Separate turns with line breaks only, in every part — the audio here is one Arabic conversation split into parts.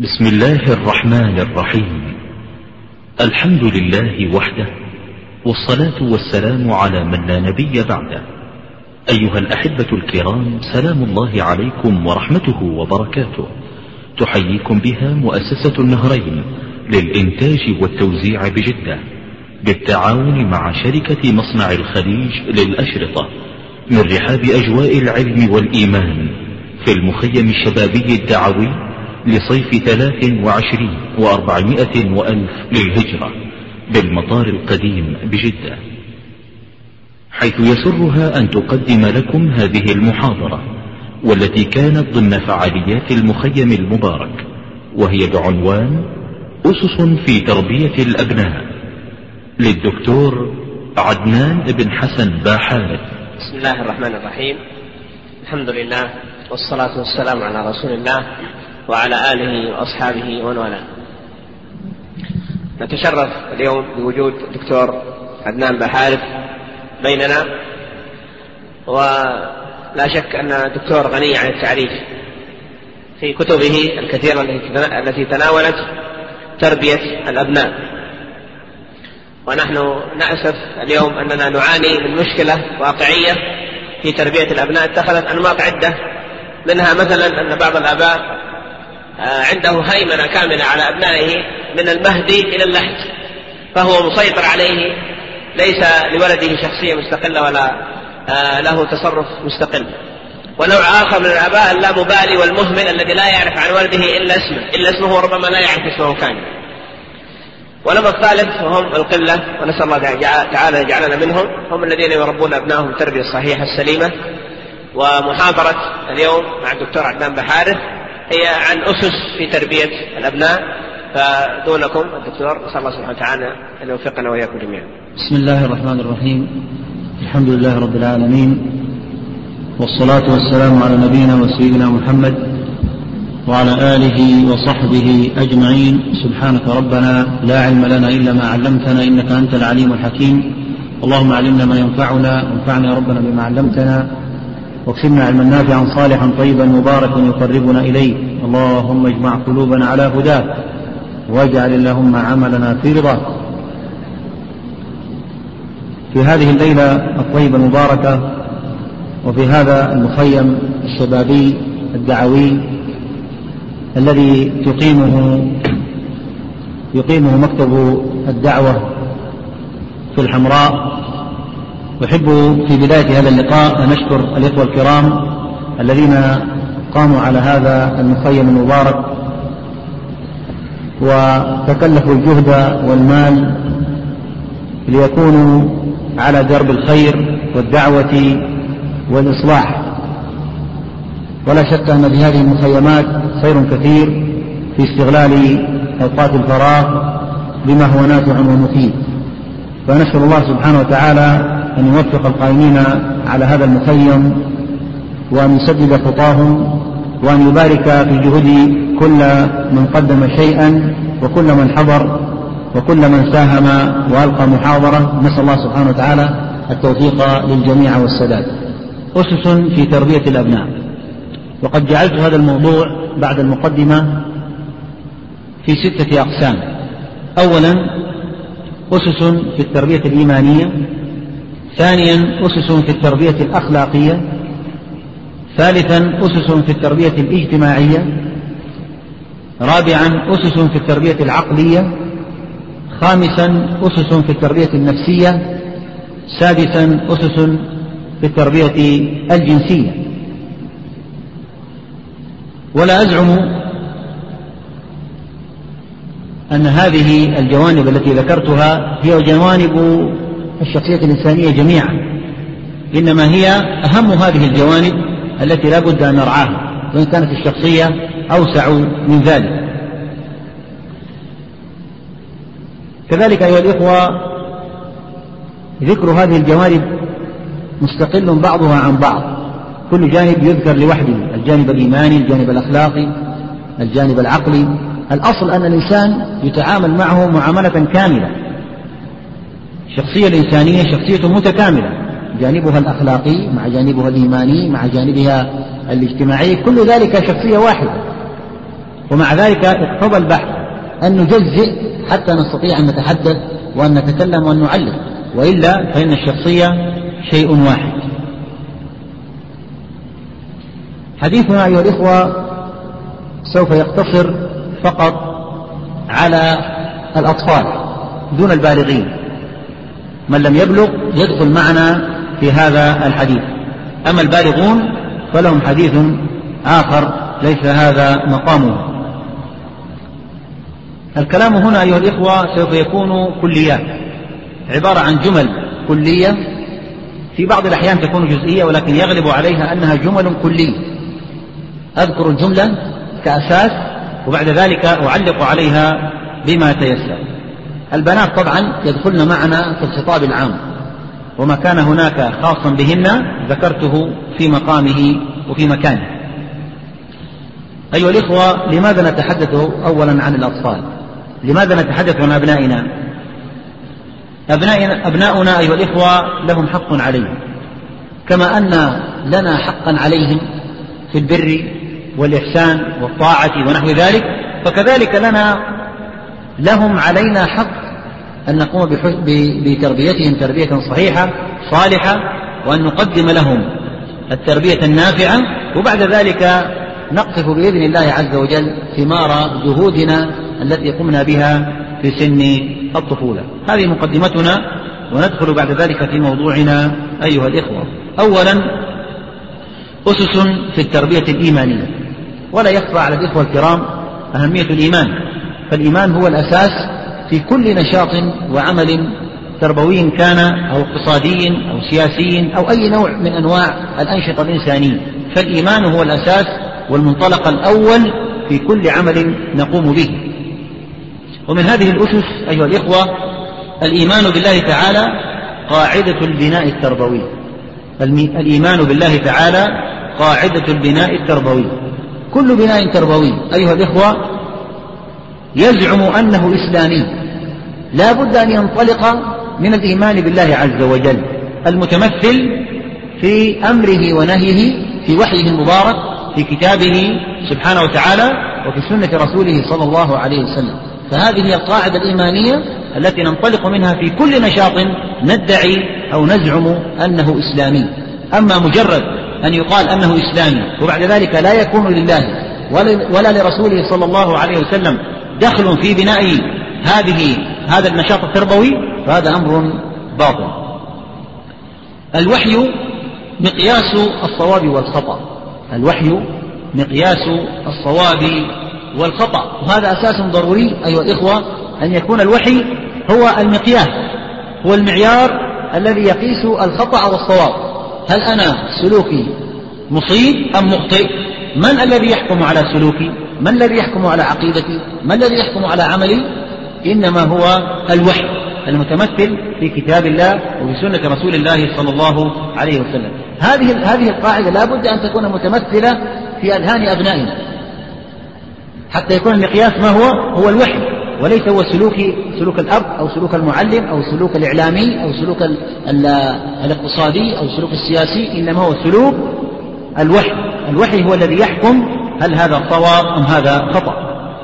بسم الله الرحمن الرحيم. الحمد لله وحده، والصلاة والسلام على من لا نبي بعده. أيها الأحبة الكرام، سلام الله عليكم ورحمته وبركاته. تحييكم بها مؤسسة النهرين للإنتاج والتوزيع بجدة بالتعاون مع شركة مصنع الخليج للأشرطة من رحاب أجواء العلم والإيمان في المخيم الشبابي الدعوي لصيف 23 و400 وألف للهجرة بالمطار القديم بجدة، حيث يسرها أن تقدم لكم هذه المحاضرة، والتي كانت ضمن فعاليات المخيم المبارك، وهي بعنوان أسس في تربية الأبناء للدكتور عدنان بن حسن باحارث.
بسم الله الرحمن الرحيم. الحمد لله والصلاة والسلام على رسول الله وعلى آله وأصحابه ومن والاه. نتشرف اليوم بوجود الدكتور عدنان باحارث بيننا، ولا شك أن الدكتور غني عن التعريف في كتبه الكثيرة التي تناولت تربية الأبناء، ونحن نأسف اليوم أننا نعاني من مشكلة واقعية في تربية الأبناء اتخذت أنماط عدة، منها مثلا أن بعض الآباء عنده هيمنة كاملة على أبنائه من المهدي إلى اللحد، فهو مسيطر عليه، ليس لولده شخصية مستقلة ولا له تصرف مستقل. ونوع آخر من الآباء اللامبالي والمهمل الذي لا يعرف عن ولده إلا اسمه وربما لا يعرف اسمه كامل. ولما الثالث وهم القلة، ونسأل الله تعالى يجعلنا منهم، هم الذين يربون أبنائهم التربية الصحيحة السليمة. ومحاضرة اليوم مع الدكتور عدنان باحارث هي عن أسس في تربية الأبناء، فدونكم الدكتور نسأل الله سبحانه وتعالى أن يوفقنا وإياكم جميعا.
بسم الله الرحمن الرحيم. الحمد لله رب العالمين، والصلاة والسلام على نبينا وسيدنا محمد وعلى آله وصحبه أجمعين. سبحانك ربنا لا علم لنا إلا ما علمتنا إنك أنت العليم الحكيم. اللهم علمنا ما ينفعنا، وانفعنا يا ربنا بما علمتنا، واكسبنا علما نافعا صالحا طيبا مباركا يقربنا إليه. اللهم اجمع قلوبنا على هداك، واجعل اللهم عملنا في رضاك. في هذه الليلة الطيبة المباركة، وفي هذا المخيم الشبابي الدعوي الذي يقيمه مكتب الدعوة في الحمراء، أحب في بداية هذا اللقاء أن أشكر الإخوة الكرام الذين قاموا على هذا المخيم المبارك وتكلفوا الجهد والمال ليكونوا على درب الخير والدعوة والإصلاح. ولا شك أن في هذه المخيمات خير كثير في استغلال أوقات الفراغ بما هو نافع ومفيد، فنسأل الله سبحانه وتعالى أن يوفق القائمين على هذا المخيم، وأن يسدد خطاهم، وأن يبارك في جهود كل من قدم شيئا، وكل من حضر، وكل من ساهم وألقى محاضرة. نسأل الله سبحانه وتعالى التوفيق للجميع والسداد. أسس في تربية الأبناء. وقد جعلت هذا الموضوع بعد المقدمة في 6 أقسام. أولا أسس في التربية الإيمانية، ثانيا أسس في التربية الأخلاقية، ثالثا أسس في التربية الاجتماعية، رابعا أسس في التربية العقلية، خامسا أسس في التربية النفسية، سادسا أسس في التربية الجنسية. ولا أزعم أن هذه الجوانب التي ذكرتها هي جوانب الشخصية الإنسانية جميعا، إنما هي أهم هذه الجوانب التي لا بد أن نرعاها، وإن كانت الشخصية أوسع من ذلك. كذلك أيها الإخوة، ذكر هذه الجوانب مستقل بعضها عن بعض، كل جانب يذكر لوحده، الجانب الإيماني، الجانب الأخلاقي، الجانب العقلي. الأصل أن الإنسان يتعامل معه معاملة كاملة. الشخصية الإنسانية شخصية متكاملة، جانبها الأخلاقي مع جانبها الإيماني مع جانبها الاجتماعي، كل ذلك شخصية واحدة. ومع ذلك اقتضى البحث أن نجزئ حتى نستطيع أن نتحدث وأن نتكلم وأن نعلق، وإلا فإن الشخصية شيء واحد. حديثنا أيها الإخوة سوف يقتصر فقط على الأطفال دون البالغين، من لم يبلغ يدخل معنا في هذا الحديث، أما البالغون فلهم حديث آخر ليس هذا مقامه. الكلام هنا أيها الإخوة سوف يكون كليات، عبارة عن جمل كلية، في بعض الأحيان تكون جزئية ولكن يغلب عليها أنها جمل كلية. أذكر الجملة كأساس وبعد ذلك أعلق عليها بما تيسر. البنات طبعا يدخلن معنا في الخطاب العام، وما كان هناك خاصا بهن ذكرته في مقامه وفي مكانه. أيها الإخوة، لماذا نتحدث أولا عن الأطفال؟ لماذا نتحدث عن أبنائنا؟ أبناؤنا أيها الإخوة لهم حق عليهم، كما أن لنا حقا عليهم في البر والإحسان والطاعة ونحو ذلك، فكذلك لهم علينا حق أن نقوم بتربيتهم تربية صحيحة صالحة، وأن نقدم لهم التربية النافعة، وبعد ذلك نقطف بإذن الله عز وجل ثمار جهودنا التي قمنا بها في سن الطفولة. هذه مقدمتنا، وندخل بعد ذلك في موضوعنا أيها الإخوة. أولا أسس في التربية الإيمانية، ولا يخفى على الإخوة الكرام أهمية الإيمان، فالإيمان هو الأساس في كل نشاط وعمل تربوي كان أو اقتصادي أو سياسي أو أي نوع من أنواع الأنشطة الإنسانية، فالإيمان هو الأساس والمنطلق الأول في كل عمل نقوم به. ومن هذه الأسس أيها الإخوة الإيمان بالله تعالى قاعدة البناء التربوي. الإيمان بالله تعالى قاعدة البناء التربوي. كل بناء تربوي أيها الإخوة يزعم أنه إسلامي لا بد أن ينطلق من الإيمان بالله عز وجل المتمثل في أمره ونهيه في وحيه المبارك في كتابه سبحانه وتعالى وفي سنة رسوله صلى الله عليه وسلم. فهذه هي القاعدة الإيمانية التي ننطلق منها في كل نشاط ندعي أو نزعم أنه إسلامي. أما مجرد أن يقال أنه إسلامي وبعد ذلك لا يكون لله ولا لرسوله صلى الله عليه وسلم دخل في بناء هذا النشاط التربوي فهذا أمر باطل. الوحي مقياس الصواب والخطأ. الوحي مقياس الصواب والخطأ، وهذا أساس ضروري أيها الإخوة أن يكون الوحي هو المقياس، هو المعيار الذي يقيس الخطأ والصواب. هل أنا سلوكي مصيب أم مخطئ؟ من الذي يحكم على سلوكي؟ من الذي يحكم على عقيدتي؟ من الذي يحكم على عملي؟ إنما هو الوحي المتمثل في كتاب الله وفي سنة رسول الله صلى الله عليه وسلم. هذه القاعدة لا بد أن تكون متمثلة في أذهان أبنائنا حتى يكون المقياس ما هو الوحي، وليس هو سلوك الأب أو سلوك المعلم أو سلوك الإعلامي أو سلوك الاقتصادي أو سلوك السياسي، إنما هو سلوك الوحي. الوحي هو الذي يحكم هل هذا صواب أم هذا خطأ.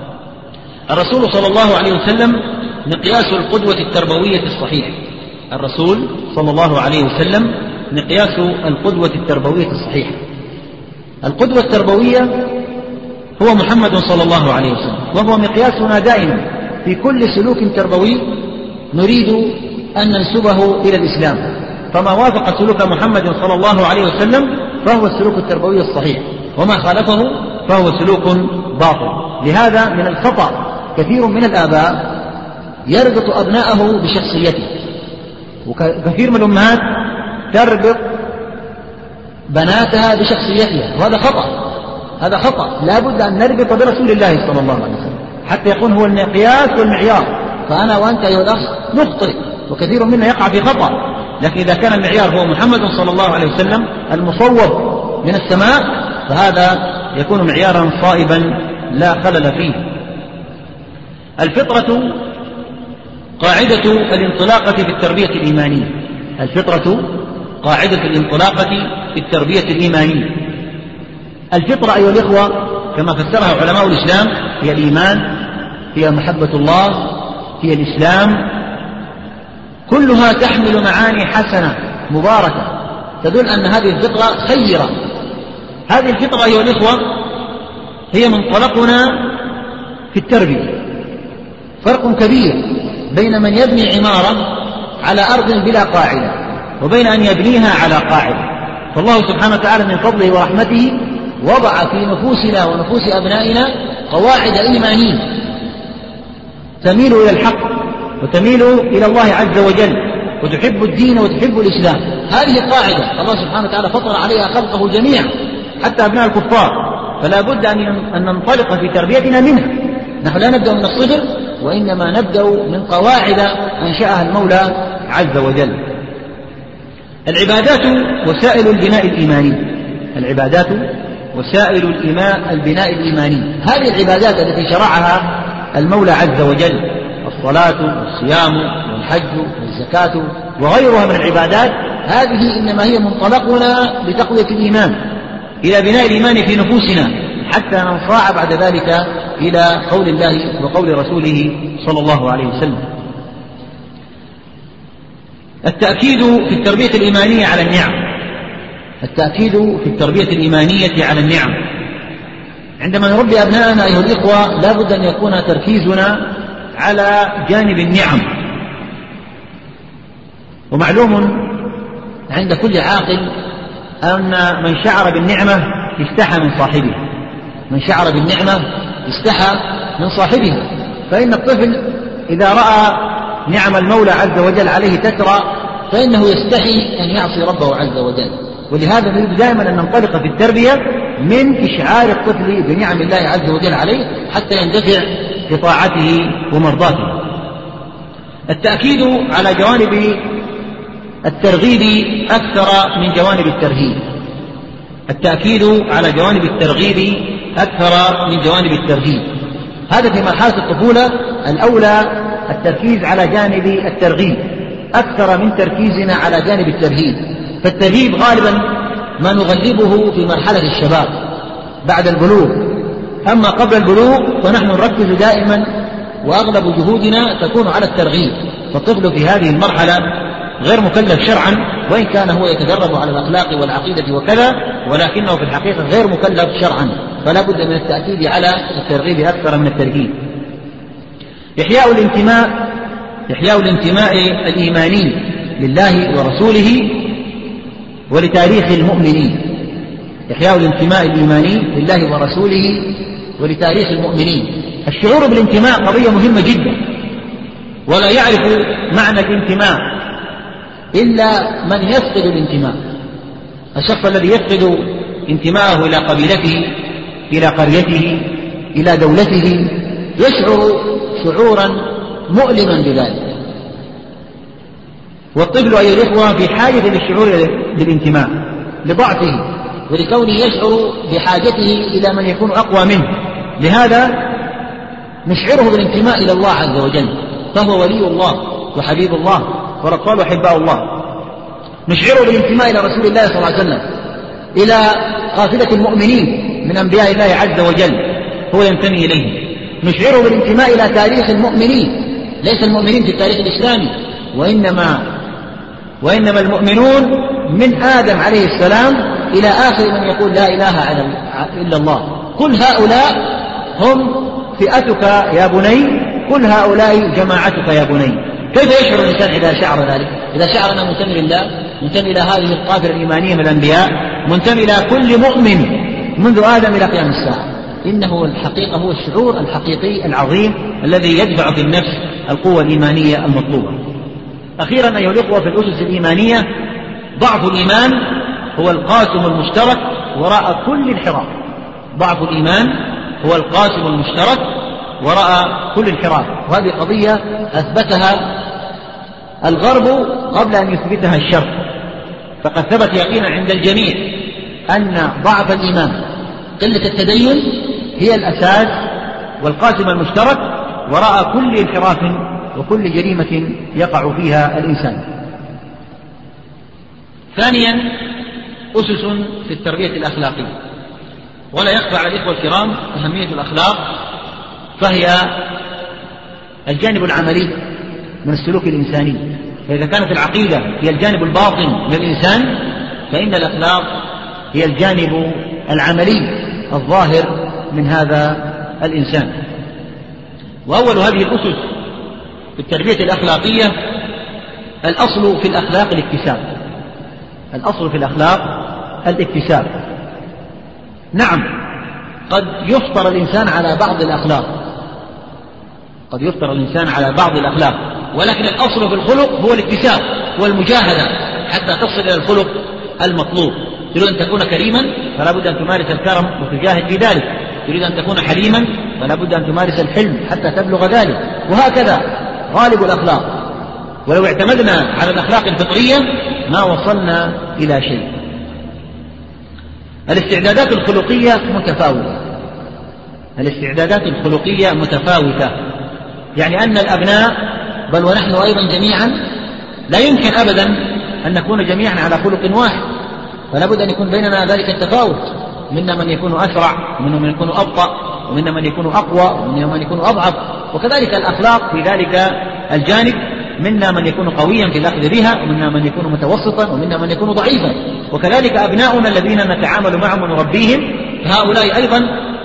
الرسول صلى الله عليه وسلم مقياس القدوة التربوية الصحيحة. الرسول صلى الله عليه وسلم مقياس القدوة التربوية الصحيحة. القدوة التربوية هو محمد صلى الله عليه وسلم، وهو مقياسنا دائما في كل سلوك تربوي نريد أن ننسبه إلى الإسلام، فما وافق سلوك محمد صلى الله عليه وسلم فهو السلوك التربوي الصحيح، وما خالفه فهو سلوك باطل. لهذا من الخطأ كثير من الآباء يربط أبناءه بشخصيته، وكثير من الأمهات تربط بناتها بشخصيتها، وهذا خطأ. هذا خطأ. لا بد أن نربط برسول الله صلى الله عليه وسلم حتى يكون هو المقياس والمعيار. فأنا وأنت أيها الأخ نخطئ وكثير منا يقع في خطأ، لكن إذا كان المعيار هو محمد صلى الله عليه وسلم المصوب من السماء فهذا يكون معيارا صائبا لا خلل فيه. الفطرة قاعدة الانطلاقة في التربية الإيمانية. الفطرة قاعدة الانطلاقة في التربية الإيمانية. الفطرة أيها الإخوة كما فسرها علماء الإسلام هي الإيمان، هي محبة الله، هي الإسلام، كلها تحمل معاني حسنة مباركة تدل أن هذه الفطرة خيرة. هذه الفطرة أيها الإخوة هي منطلقنا في التربية. فرق كبير بين من يبني عمارة على أرض بلا قاعدة وبين أن يبنيها على قاعدة. فالله سبحانه وتعالى من فضله ورحمته وضع في نفوسنا ونفوس أبنائنا قواعد إيمانية تميل إلى الحق وتميل إلى الله عز وجل وتحب الدين وتحب الإسلام. هذه قاعدة الله سبحانه وتعالى فطر عليها خلقه جميعا حتى أبناء الكفار، فلا بد أن ننطلق في تربيتنا منها. نحن لا نبدأ من الصفر، وإنما نبدأ من قواعد أنشأها المولى عز وجل. العبادات وسائل البناء الإيماني. العبادات وسائل البناء الإيماني، هذه العبادات التي شرعها المولى عز وجل، الصلاة والصيام والحج والزكاة وغيرها من العبادات، هذه إنما هي منطلقنا لتقوية الإيمان، إلى بناء الإيمان في نفوسنا، حتى ننصاع بعد ذلك إلى قول الله وقول رسوله صلى الله عليه وسلم. التأكيد في التربية الإيمانية على النعم. التأكيد في التربية الإيمانية على النعم. عندما نربي أبناءنا أيها الإخوة لا بد أن يكون تركيزنا على جانب النعم. ومعلوم عند كل عاقل أن من شعر بالنعمة استحى من صاحبها. من شعر بالنعمة استحى من صاحبها. فإن الطفل إذا رأى نعم المولى عز وجل عليه تترى فإنه يستحي أن يعصي ربه عز وجل. ولهذا نريد دائما أن ننطلق في التربية من إشعار الطفل بنعم الله عز وجل عليه حتى يندفع بطاعته ومرضاته. التأكيد على جوانب الترغيب أكثر من جوانب الترهيب. التأكيد على جوانب الترغيب أكثر من جوانب الترهيب. هذا في مرحلة الطفولة الأولى التركيز على جانب الترغيب أكثر من تركيزنا على جانب الترهيب. فالترهيب غالبا ما نغلبه في مرحلة الشباب بعد البلوغ. أما قبل البلوغ فنحن نركز دائما وأغلب جهودنا تكون على الترغيب. فالطفل في هذه المرحلة غير مكلف شرعا، وإن كان هو يتدرب على الأخلاق والعقيدة وكذا، ولكنه في الحقيقة غير مكلف شرعا، فلا بد من التأكيد على الترغيب أكثر من الترهيب. إحياء الانتماء الإيماني لله ورسوله ولتاريخ المؤمنين. إحياء الانتماء الإيماني لله ورسوله ولتاريخ المؤمنين. الشعور بالانتماء قضية مهمة جدا، ولا يعرف معنى الانتماء إلا من يفقد الانتماء. الشخص الذي يفقد انتماءه إلى قبيلته، إلى قريته، إلى دولته، يشعر شعورا مؤلما بذلك. والطفل أيها الإخوة في حاجة للشعور بالانتماء لضعفه ولكونه يشعر بحاجته إلى من يكون أقوى منه. لهذا نشعره بالانتماء إلى الله عز وجل، فهو ولي الله وحبيب الله والأطفال أحباء الله. نشعره بالانتماء إلى رسول الله صلى الله عليه وسلم، إلى قافلة المؤمنين من أنبياء الله عز وجل هو ينتمي إليه. نشعره بالانتماء إلى تاريخ المؤمنين، ليس المؤمنين في التاريخ الإسلامي، وإنما المؤمنون من آدم عليه السلام إلى آخر من يقول لا إله إلا الله. كل هؤلاء هم فئتك يا بني، كل هؤلاء جماعتك يا بني. كيف يشعر الإنسان إذا شعر ذلك؟ إذا شعر أنه منتمي لله، منتمي إلى هذه القافلة الإيمانية من الأنبياء، منتمي إلى كل مؤمن منذ آدم إلى قيام الساعة. إنه الحقيقة هو الشعور الحقيقي العظيم الذي يدفع في النفس القوة الإيمانية المطلوبة. أخيرا أيها الأخوة، في الأسس الإيمانية ضعف الإيمان هو القاسم المشترك وراء كل انحراف. ضعف الإيمان هو القاسم المشترك وراء كل انحراف، وهذه قضية أثبتها الغرب قبل أن يثبتها الشرق. فقد ثبت يقينا عند الجميع أن ضعف الإيمان، قلة التدين، هي الأساس والقاسم المشترك وراء كل انحراف وكل جريمة يقع فيها الإنسان. ثانيا، أسس في التربية الأخلاقية. ولا يخفى على الإخوة الكرام أهمية الأخلاق فهي الجانب العملي من السلوك الإنساني. فإذا كانت العقيدة هي الجانب الباطن من الإنسان، فإن الأخلاق هي الجانب العملي الظاهر من هذا الإنسان. وأول هذه الأسس في التربية الأخلاقية الأصل في الأخلاق الاكتساب. الأصل في الأخلاق الاكتساب. نعم، قد يفطر الإنسان على بعض الأخلاق، قد يفطر الإنسان على بعض الأخلاق، ولكن الأصل في الخلق هو الاكتساب والمجاهدة حتى تصل إلى الخلق المطلوب. تريد أن تكون كريما فلا بد أن تمارس الكرم وتجاهد في ذلك، تريد أن تكون حليما فلا بد أن تمارس الحلم حتى تبلغ ذلك، وهكذا غالب الأخلاق. ولو اعتمدنا على الأخلاق الفطرية ما وصلنا إلى شيء. الاستعدادات الخلقية متفاوتة. الاستعدادات الخلقية متفاوتة، يعني أن الأبناء بل ونحن أيضا جميعا لا يمكن أبدا أن نكون جميعا على خلق واحد، فلا بد أن يكون بيننا ذلك التفاوت. منا من يكون أسرع، ومنا من يكون أبطأ، ومنا من يكون أقوى، ومنا من يكون أضعف. وكذلك الأخلاق في ذلك الجانب، منا من يكون قويا في الأخذ بها، ومنا من يكون متوسطا، ومنا من يكون ضعيفا. وكذلك أبناؤنا الذين نتعامل معهم ونربيهم، فهؤلاء أيضا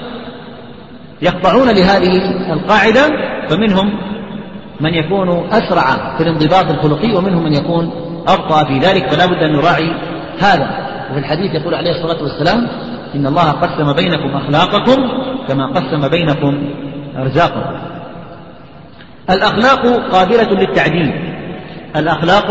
يخضعون لهذه القاعدة، فمنهم من يكون أسرع في الانضباط الخلقي، ومنهم من يكون أبطأ في ذلك، فلا بد أن نراعي هذا. وفي الحديث يقول عليه الصلاة والسلام: إن الله قسم بينكم أخلاقكم كما قسم بينكم أرزاقكم. الأخلاق قابلة للتعديل. الأخلاق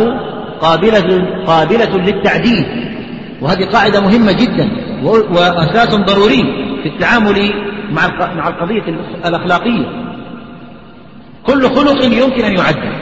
قابلة للتعديل، وهذه قاعدة مهمة جدا وأساس ضروري في التعامل مع القضية الأخلاقية. كل خلق يمكن أن يعدل،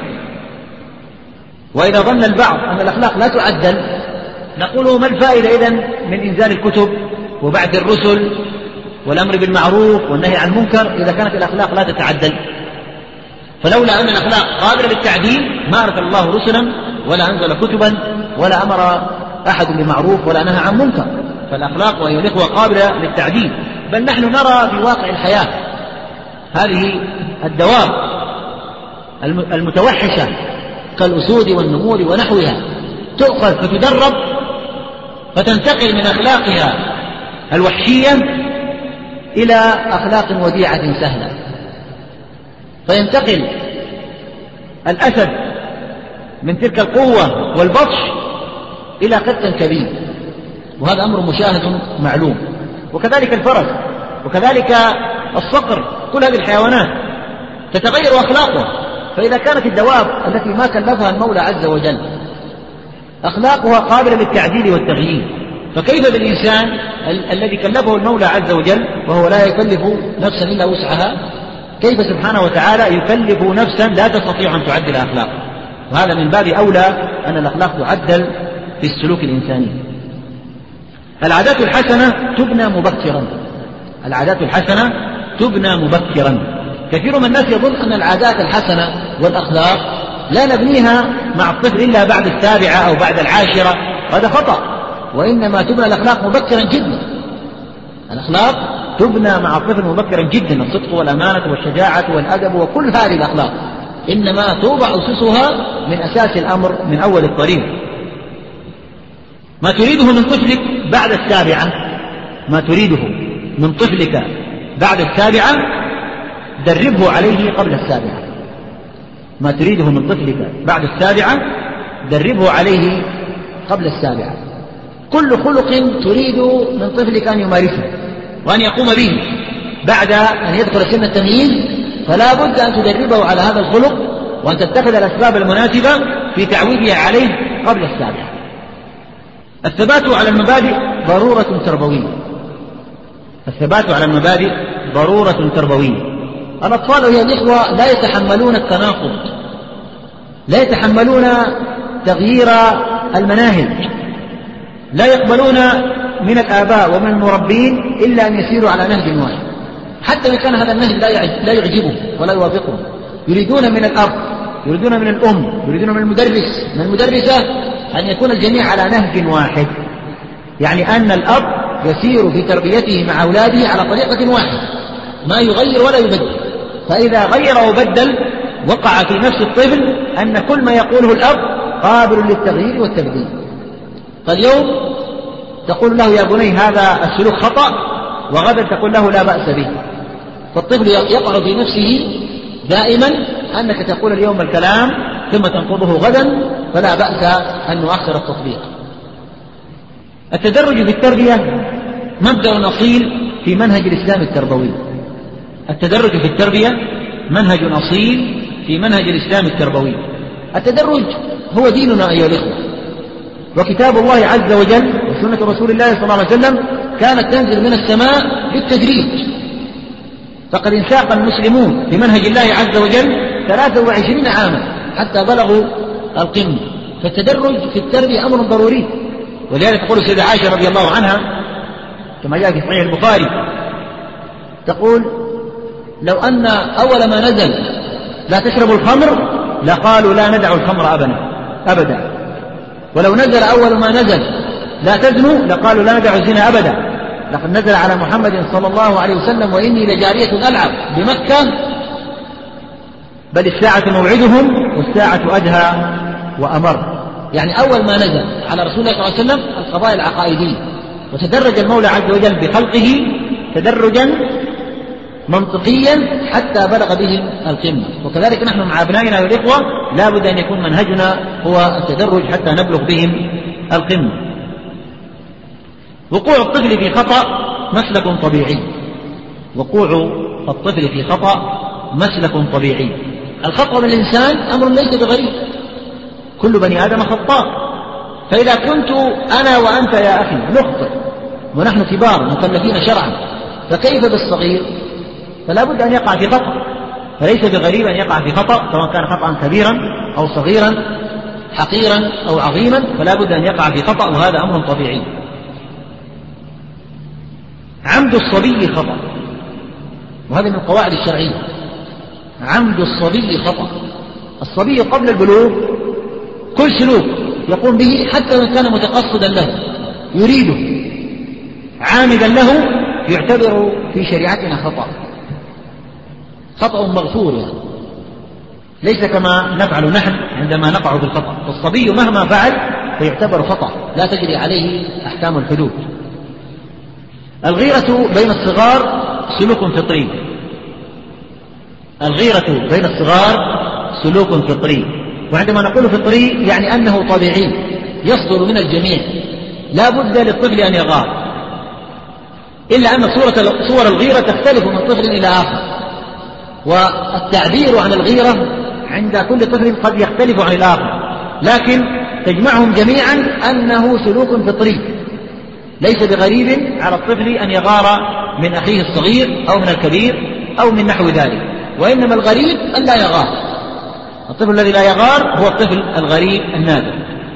وإذا ظن البعض أن الأخلاق لا تعدل نقول: ما الفائدة إذن من إنزال الكتب وبعث الرسل والأمر بالمعروف والنهي عن المنكر إذا كانت الأخلاق لا تتعدل؟ فلولا أن الأخلاق قابلة للتعديل ما أرسل الله رسلا ولا أنزل كتبا ولا أمر أحد بمعروف ولا نهى عن منكر. فالأخلاق وهي الإخوة قابلة للتعديل، بل نحن نرى في واقع الحياة هذه الدواب المتوحشة كالأسود والنمور ونحوها تؤخذ فتدرب فتنتقل من أخلاقها الوحشية إلى أخلاق وديعة سهلة، فينتقل الأسد من تلك القوة والبطش إلى قط كبير، وهذا أمر مشاهد معلوم. وكذلك الفرس، وكذلك الصقر، كل هذه الحيوانات تتغير أخلاقها. فإذا كانت الدواب التي ما كلفها المولى عز وجل أخلاقها قابلة للتعديل والتغيير، فكيف بالإنسان الذي كلفه المولى عز وجل وهو لا يكلف نفسا إلا وسعها؟ كيف سبحانه وتعالى يكلف نفسا لا تستطيع أن تعدل أخلاقها؟ وهذا من باب أولى أن الأخلاق تعدل في السلوك الإنساني. العادات الحسنة تبنى مبكرا. العادات الحسنة تبنى مبكرا. كثير من الناس يظن أن العادات الحسنة والأخلاق لا نبنيها مع الطفل إلا بعد 7 أو بعد 10. هذا خطأ، وإنما تبنى الأخلاق مبكرا جدا. الأخلاق تبنى مع الطفل مبكرا جدا، الصدق والأمانة والشجاعة والأدب وكل هذه الأخلاق إنما توضع أسسها من أساس الأمر من أول الطريق. ما تريده من طفلك بعد 7، ما تريده من طفلك بعد 7 دربه عليه قبل 7. ما تريده من طفلك بعد 7 دربه عليه قبل 7. كل خلق تريد من طفلك أن يمارسه وأن يقوم به بعد أن يدخل سن التمييز، فلا بد أن تدربه على هذا الخلق وأن تتخذ الأسباب المناسبة في تعويده عليه قبل 7. الثبات على المبادئ ضرورة تربوية. الثبات على المبادئ ضرورة تربوية. الأطفال وهي الإخوة لا يتحملون التناقض، لا يتحملون تغيير المناهج، لا يقبلون من الآباء ومن المربين إلا أن يسيروا على نهج واحد، حتى إن كان هذا النهج لا يعجبه ولا يوافقه. يريدون من الأب، يريدون من الأم، يريدون من المدرس، من المدرسة أن يكون الجميع على نهج واحد، يعني أن الأب يسير في تربيته مع أولاده على طريقة واحدة، ما يغير ولا يبدل. فإذا غير وبدل وقع في نفس الطفل أن كل ما يقوله الأب قابل للتغيير والتبديل. فاليوم تقول له يا بني هذا السلوك خطأ، وغدا تقول له لا بأس به. فالطفل يقع في نفسه دائما أنك تقول اليوم الكلام ثم تنقضه غدا، فلا بأس أن نؤخر التطبيق. التدرج في التربية مبدأ أصيل في منهج الإسلام التربوي. التدرج في التربية منهج أصيل في منهج الإسلام التربوي. التدرج هو ديننا أيها الإخوة، وكتاب الله عز وجل وسنة رسول الله صلى الله عليه وسلم كانت تنزل من السماء بالتدريج. فقد انساق المسلمون بمنهج الله عز وجل 23 عاما حتى بلغوا القمة. فالتدرج في التربية أمر ضروري. ولذلك تقول السيدة عائشة رضي الله عنها كما جاء في صحيح البخاري، تقول لو أن أول ما نزل لا تشربوا الخمر لقالوا لا ندع الخمر أبدا، ولو نزل أول ما نزل لا تزنوا لقالوا لا ندع الزنا أبدا. لقد نزل على محمد صلى الله عليه وسلم وإني لجارية ألعب بمكة بل الساعة موعدهم والساعة أدهى وأمر. يعني أول ما نزل على رسول الله صلى الله عليه وسلم القضايا العقائدية، وتدرج المولى عز وجل بخلقه تدرجا منطقيا حتى بلغ بهم القمة. وكذلك نحن مع أبنائنا والإخوة لا بد أن يكون منهجنا هو التدرج حتى نبلغ بهم القمة. وقوع الطفل في خطأ مسلك طبيعي. وقوع الطفل في خطأ مسلك طبيعي. الخطأ من الإنسان أمر ليس بغريب، كل بني آدم خطاء. فإذا كنت أنا وأنت يا أخي نخطئ ونحن كبار مكلفين شرعا، فكيف بالصغير؟ فلا بد أن يقع في خطأ، فليس بغريب أن يقع في خطأ سواء كان خطأ كبيرا أو صغيرا حقيرا أو عظيما، فلا بد أن يقع في خطأ، وهذا أمر طبيعي. عمد الصبي خطأ، وهذا من القواعد الشرعية. عمد الصبي خطأ. الصبي قبل البلوغ كل سلوك يقوم به حتى وإن كان متقصدا له يريده عامدا له يعتبر في شريعتنا خطأ مغفور، يعني ليس كما نفعل نحن عندما نقع بالخطأ. فالصبي مهما فعل فيعتبر خطأ لا تجري عليه أحكام الحدود. الغيرة بين الصغار سلوك فطري. الغيرة بين الصغار سلوك فطري، وعندما نقول فطري يعني أنه طبيعي يصدر من الجميع، لا بد للطفل أن يغار، إلا أن صور الغيرة تختلف من طفل إلى آخر، والتعبير عن الغيرة عند كل طفل قد يختلف عن الآخر، لكن تجمعهم جميعا أنه سلوك فطري. ليس بغريب على الطفل أن يغار من أخيه الصغير أو من الكبير أو من نحو ذلك، وإنما الغريب أن لا يغار. الطفل الذي لا يغار هو الطفل الغريب النادر.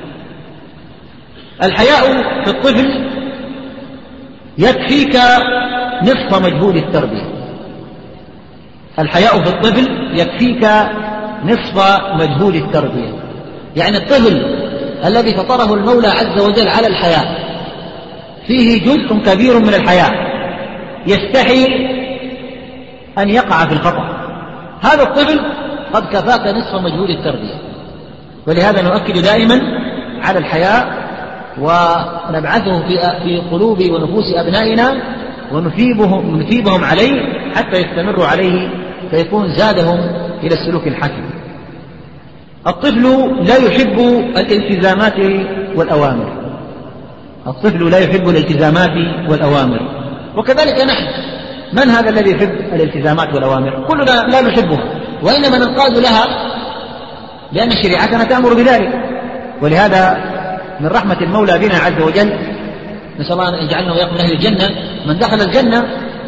الحياء في الطفل يكفيك نصف مجهود التربية. الحياء في الطفل يكفيك نصف مجهود التربية. يعني الطفل الذي فطره المولى عز وجل على الحياء فيه جزء كبير من الحياء يستحي أن يقع في الخطأ. هذا الطفل قد كفاك نصف مجهود التربية. ولهذا نؤكد دائما على الحياء ونبعثه في قلوب ونفوس أبنائنا ونثيبهم عليه حتى يستمروا عليه فيكون زادهم إلى السلوك الحسن. الطفل لا يحب الالتزامات والأوامر. الطفل لا يحب الالتزامات والأوامر، وكذلك نحن. من هذا الذي يحب الالتزامات والأوامر؟ كلنا لا نحبها، وإنما ننقاد لها لأن شريعتنا تأمر بذلك. ولهذا من رحمة المولى بنا عز وجل، نسأل الله أن يجعلنا وإياكم من أهل الجنة، من دخل الجنة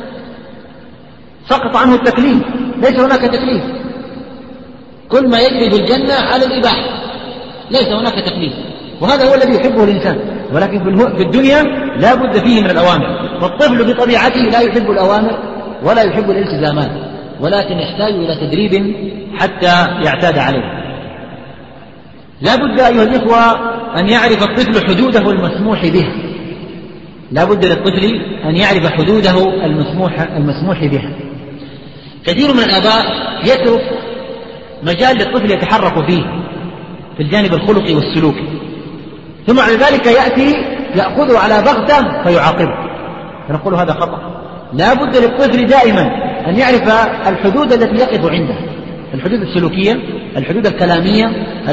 سقط عنه التكليف، ليس هناك تكليف. كل ما يجري في الجنة على الإباحة، ليس هناك تكليف، وهذا هو الذي يحبه الإنسان. ولكن في الدنيا لا بد فيه من الأوامر. فالطفل بطبيعته لا يحب الأوامر ولا يحب الالتزامات، ولكن يحتاج إلى تدريب حتى يعتاد عليه. لا بد أيها الإخوة أن يعرف الطفل حدوده المسموح به. لا بد للطفل أن يعرف حدوده المسموح بها. كثير من الآباء يترك مجال للطفل يتحرك فيه في الجانب الخلقي والسلوكي، ثم بعد ذلك يأتي يأخذه على بغتة فيعاقبه، فنقول هذا خطأ. لا بد للطفل دائما أن يعرف الحدود التي يقف عندها، الحدود السلوكية، الحدود الكلامية،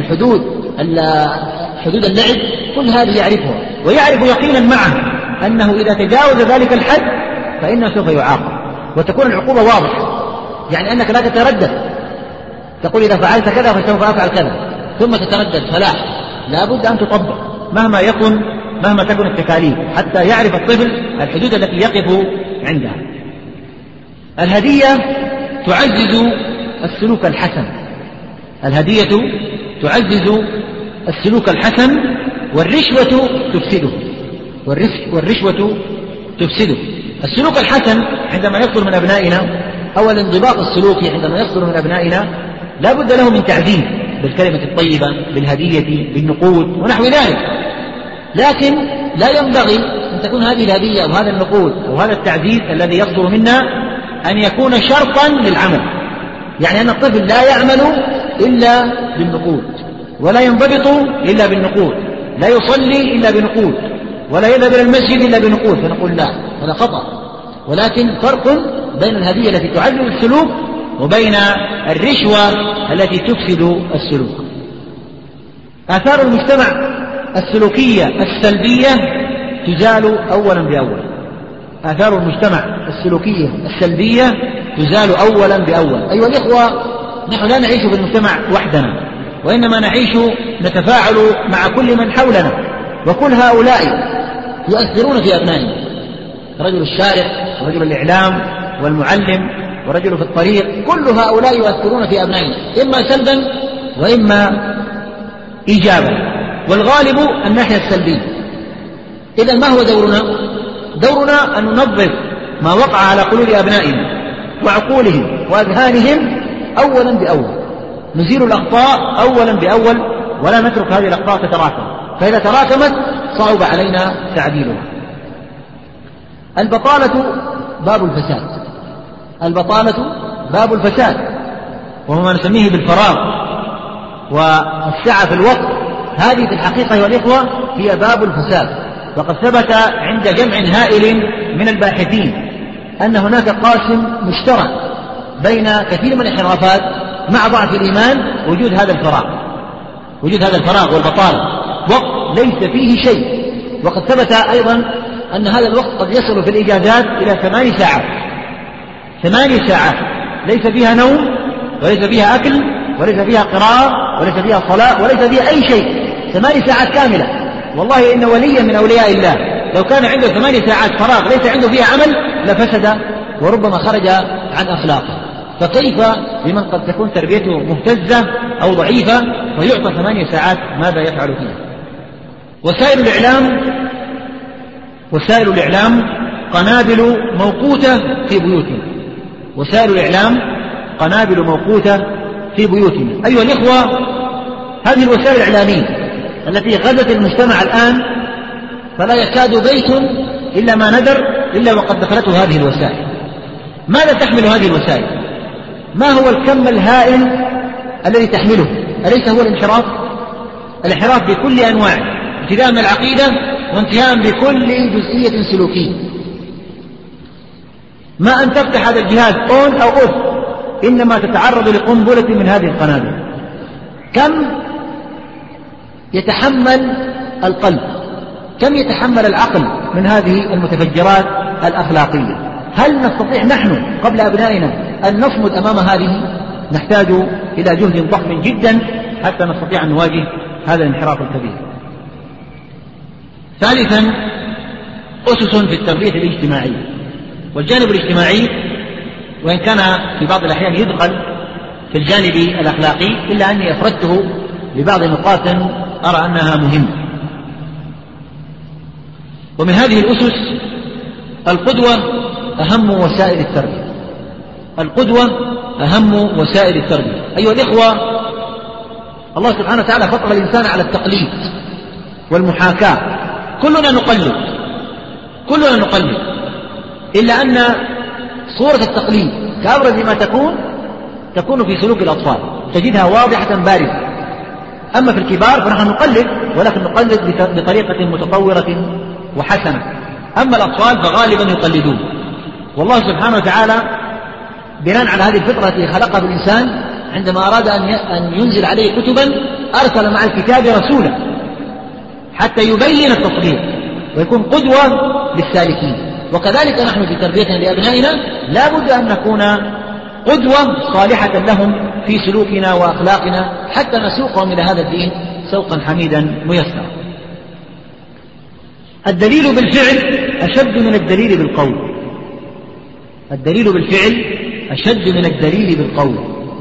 حدود اللعب، كل هذه يعرفها، ويعرف يقينا معه أنه إذا تجاوز ذلك الحد فإنه سوف يعاقب، وتكون العقوبة واضحة، يعني أنك لا تتردد تقول إذا فعلت كذا فسوف أفعل كذا ثم تتردد، فلا، لا بد أن تطبق مهما تكن التكاليف حتى يعرف الطفل الحدود التي يقف عندها. الهدية تعزز السلوك الحسن، الهدية تعزز السلوك الحسن، والرشوة تفسده. السلوك الحسن عندما يصدر من أبنائنا أو الانضباط السلوكي عندما يصدر من أبنائنا لا بد له من تعزيز بالكلمة الطيبة، بالهدية، بالنقود ونحو ذلك، لكن لا ينبغي أن تكون هذه الهدية أو هذا النقود أو هذا التعزيز الذي يصدر منا أن يكون شرطا للعمل، يعني أن الطفل لا يعمل إلا بالنقود، ولا ينضبط إلا بالنقود، لا يصلي إلا بنقود، ولا يذهب إلى المسجد إلا بنقود، فنقول لا، هذا خطأ. ولكن فرق بين الهدية التي تعزز السلوك وبين الرشوة التي تفسد السلوك. آثار المجتمع السلوكية السلبية تزال أولا بأول. آثار المجتمع السلوكية السلبية تزال أولا بأول. أيها الإخوة، نحن لا نعيش في المجتمع وحدنا، وإنما نتفاعل مع كل من حولنا، وكل هؤلاء يؤثرون في أبنائنا، رجل الشارع ورجل الإعلام والمعلم ورجل في الطريق، كل هؤلاء يؤثرون في أبنائنا إما سلبا وإما إيجابا، والغالب الناحية السلبية. إذن ما هو دورنا؟ دورنا أن ننظف ما وقع على قلوب أبنائنا وعقولهم وأذهانهم أولا بأول، نزيل الأخطاء أولا بأول، ولا نترك هذه الأخطاء تتراكم، فإذا تراكمت صعب علينا تعديلها. البطالة باب الفساد، وهو ما نسميه بالفراغ والسعة في الوقت، هذه في الحقيقة أيها الإخوة هي باب الفساد. وقد ثبت عند جمع هائل من الباحثين أن هناك قاسم مشترك بين كثير من الانحرافات مع ضعف الإيمان وجود هذا الفراغ والبطالة، وقت ليس فيه شيء. وقد ثبت أيضا أن هذا الوقت قد يصل في الإجازات إلى 8 ساعات ليس فيها نوم وليس فيها أكل وليس فيها قراءة وليس فيها صلاة وليس فيها أي شيء، 8 ساعات كاملة. والله إن وليا من أولياء الله لو كان عنده 8 ساعات فراغ ليس عنده فيها عمل لفسد وربما خرج عن أخلاقه، فكيف بمن قد تكون تربيته مهتزة أو ضعيفة ويعطى 8 ساعات ماذا يفعل فيها؟ وسائل الإعلام قنابل موقوتة في بيوتنا، في بيوتنا. أيها الإخوة، هذه الوسائل الإعلامية التي غزت المجتمع الآن فلا يكاد بيت إلا ما ندر إلا وقد دخلته هذه الوسائل. ماذا تحمل هذه الوسائل؟ ما هو الكم الهائل الذي تحمله؟ أليس هو الانحراف بكل أنواعه، ابتداء من العقيدة وانتهاء بكل جزئية سلوكية. ما أن تفتح هذا الجهاز أون أو أوف إنما تتعرض لقنبلة من هذه القنابل. كم يتحمل القلب، كم يتحمل العقل من هذه المتفجرات الأخلاقية؟ هل نستطيع نحن قبل أبنائنا أن نصمد أمام هذه؟ نحتاج إلى جهد ضخم جدا حتى نستطيع أن نواجه هذا الانحراف الكبير. ثالثا، أسس في التربية الاجتماعية. والجانب الاجتماعي وإن كان في بعض الأحيان يدخل في الجانب الأخلاقي إلا أني أفردته لبعض نقاط أرى أنها مهمة. ومن هذه الأسس القدوة أهم وسائل التربية. أيها الإخوة، الله سبحانه وتعالى فطر الإنسان على التقليد والمحاكاة، كلنا نقلد، إلا أن صورة التقليد كأبرز ما تكون في سلوك الأطفال، تجدها واضحة بارزة. أما في الكبار فنحن نقلد، ولكن نقلد بطريقة متطورة وحسنة. أما الأطفال فغالبا يقلدون. والله سبحانه وتعالى بناء على هذه الفطرة التي خلقها بالإنسان عندما أراد أن ينزل عليه كتبا أرسل مع الكتاب رسولا حتى يبين التطبيق ويكون قدوة للسالكين. وكذلك نحن في تربيتنا لأبنائنا لا بد أن نكون قدوة صالحة لهم في سلوكنا وأخلاقنا حتى نسوقهم إلى هذا الدين سوقا حميدا ميسرا. الدليل بالفعل أشد من الدليل بالقول. الدليل بالفعل أشد من الدليل بالقول.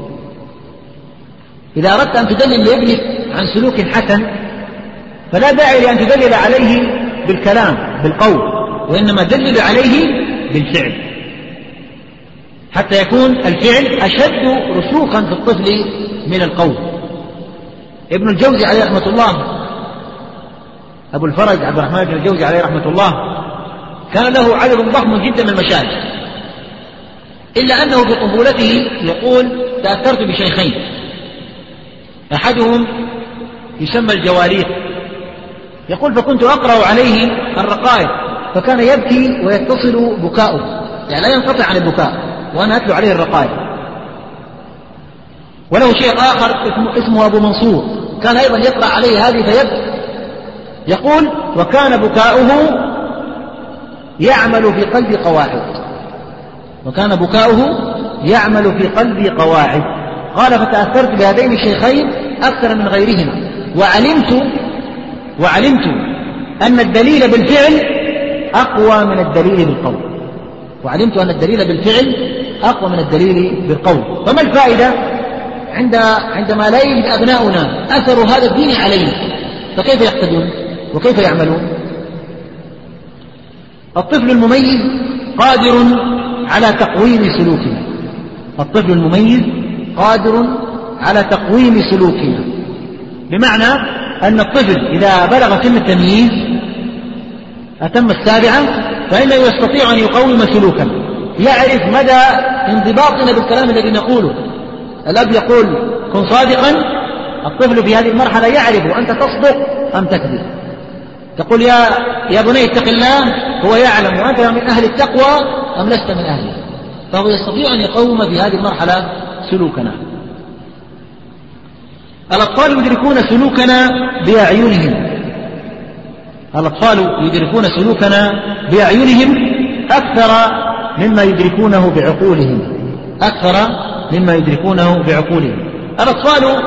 إذا أردت أن تدلل لابنك عن سلوك حسن فلا داعي لأن تدلل عليه بالكلام بالقول، وإنما دلل عليه بالفعل حتى يكون الفعل أشد رسوخا في الطفل من القول. ابن الجوزي عليه رحمة الله، أبو الفرج عبد الرحمن بن الجوزي عليه رحمة الله، كان له عدد ضخم جدا من المشايخ، إلا أنه في طفولته يقول تأثرت بشيخين، أحدهم يسمى الجواريق، يقول فكنت أقرأ عليه الرقائق فكان يبكي ويتصل بكاؤه، يعني لا ينقطع عن البكاء وأنا أتلو عليه الرقائق. وله شيخ آخر اسمه أبو منصور كان أيضا يقرأ عليه هذه فيبكي، يقول وكان بكاؤه يعمل في قلبي قواعد، وكان بكاؤه يعمل في قلبي قواعد. قال فتأثرت بهذين الشيخين أكثر من غيرهما، وعلمت أن الدليل بالفعل أقوى من الدليل بالقول، وعلمت أن الدليل بالفعل أقوى من الدليل بالقول. فما الفائدة عندما لا يجد أبناؤنا أثر هذا الدين علينا؟ فكيف يقتدون وكيف يعملون؟ الطفل المميز قادر على تقويم سلوكنا، الطفل المميز قادر على تقويم سلوكنا، بمعنى أن الطفل إذا بلغ سن التمييز أتم السابعة فإنه يستطيع أن يقوم سلوكا، يعرف مدى انضباطنا بالكلام الذي نقوله. الأب يقول كن صادقا، الطفل في هذه المرحلة يعرف أنت تصدق أم تكذب. تقول يا بني اتق الله، هو يعلم وأنت من أهل التقوى أم لست من أهله، فهو يستطيع أن يقوم في هذه المرحلة سلوكنا. الأطفال يدركون سلوكنا بأعينهم، الأطفال يدركون سلوكنا بأعينهم أكثر مما يدركونه بعقولهم، أكثر مما يدركونه بعقولهم. الأطفال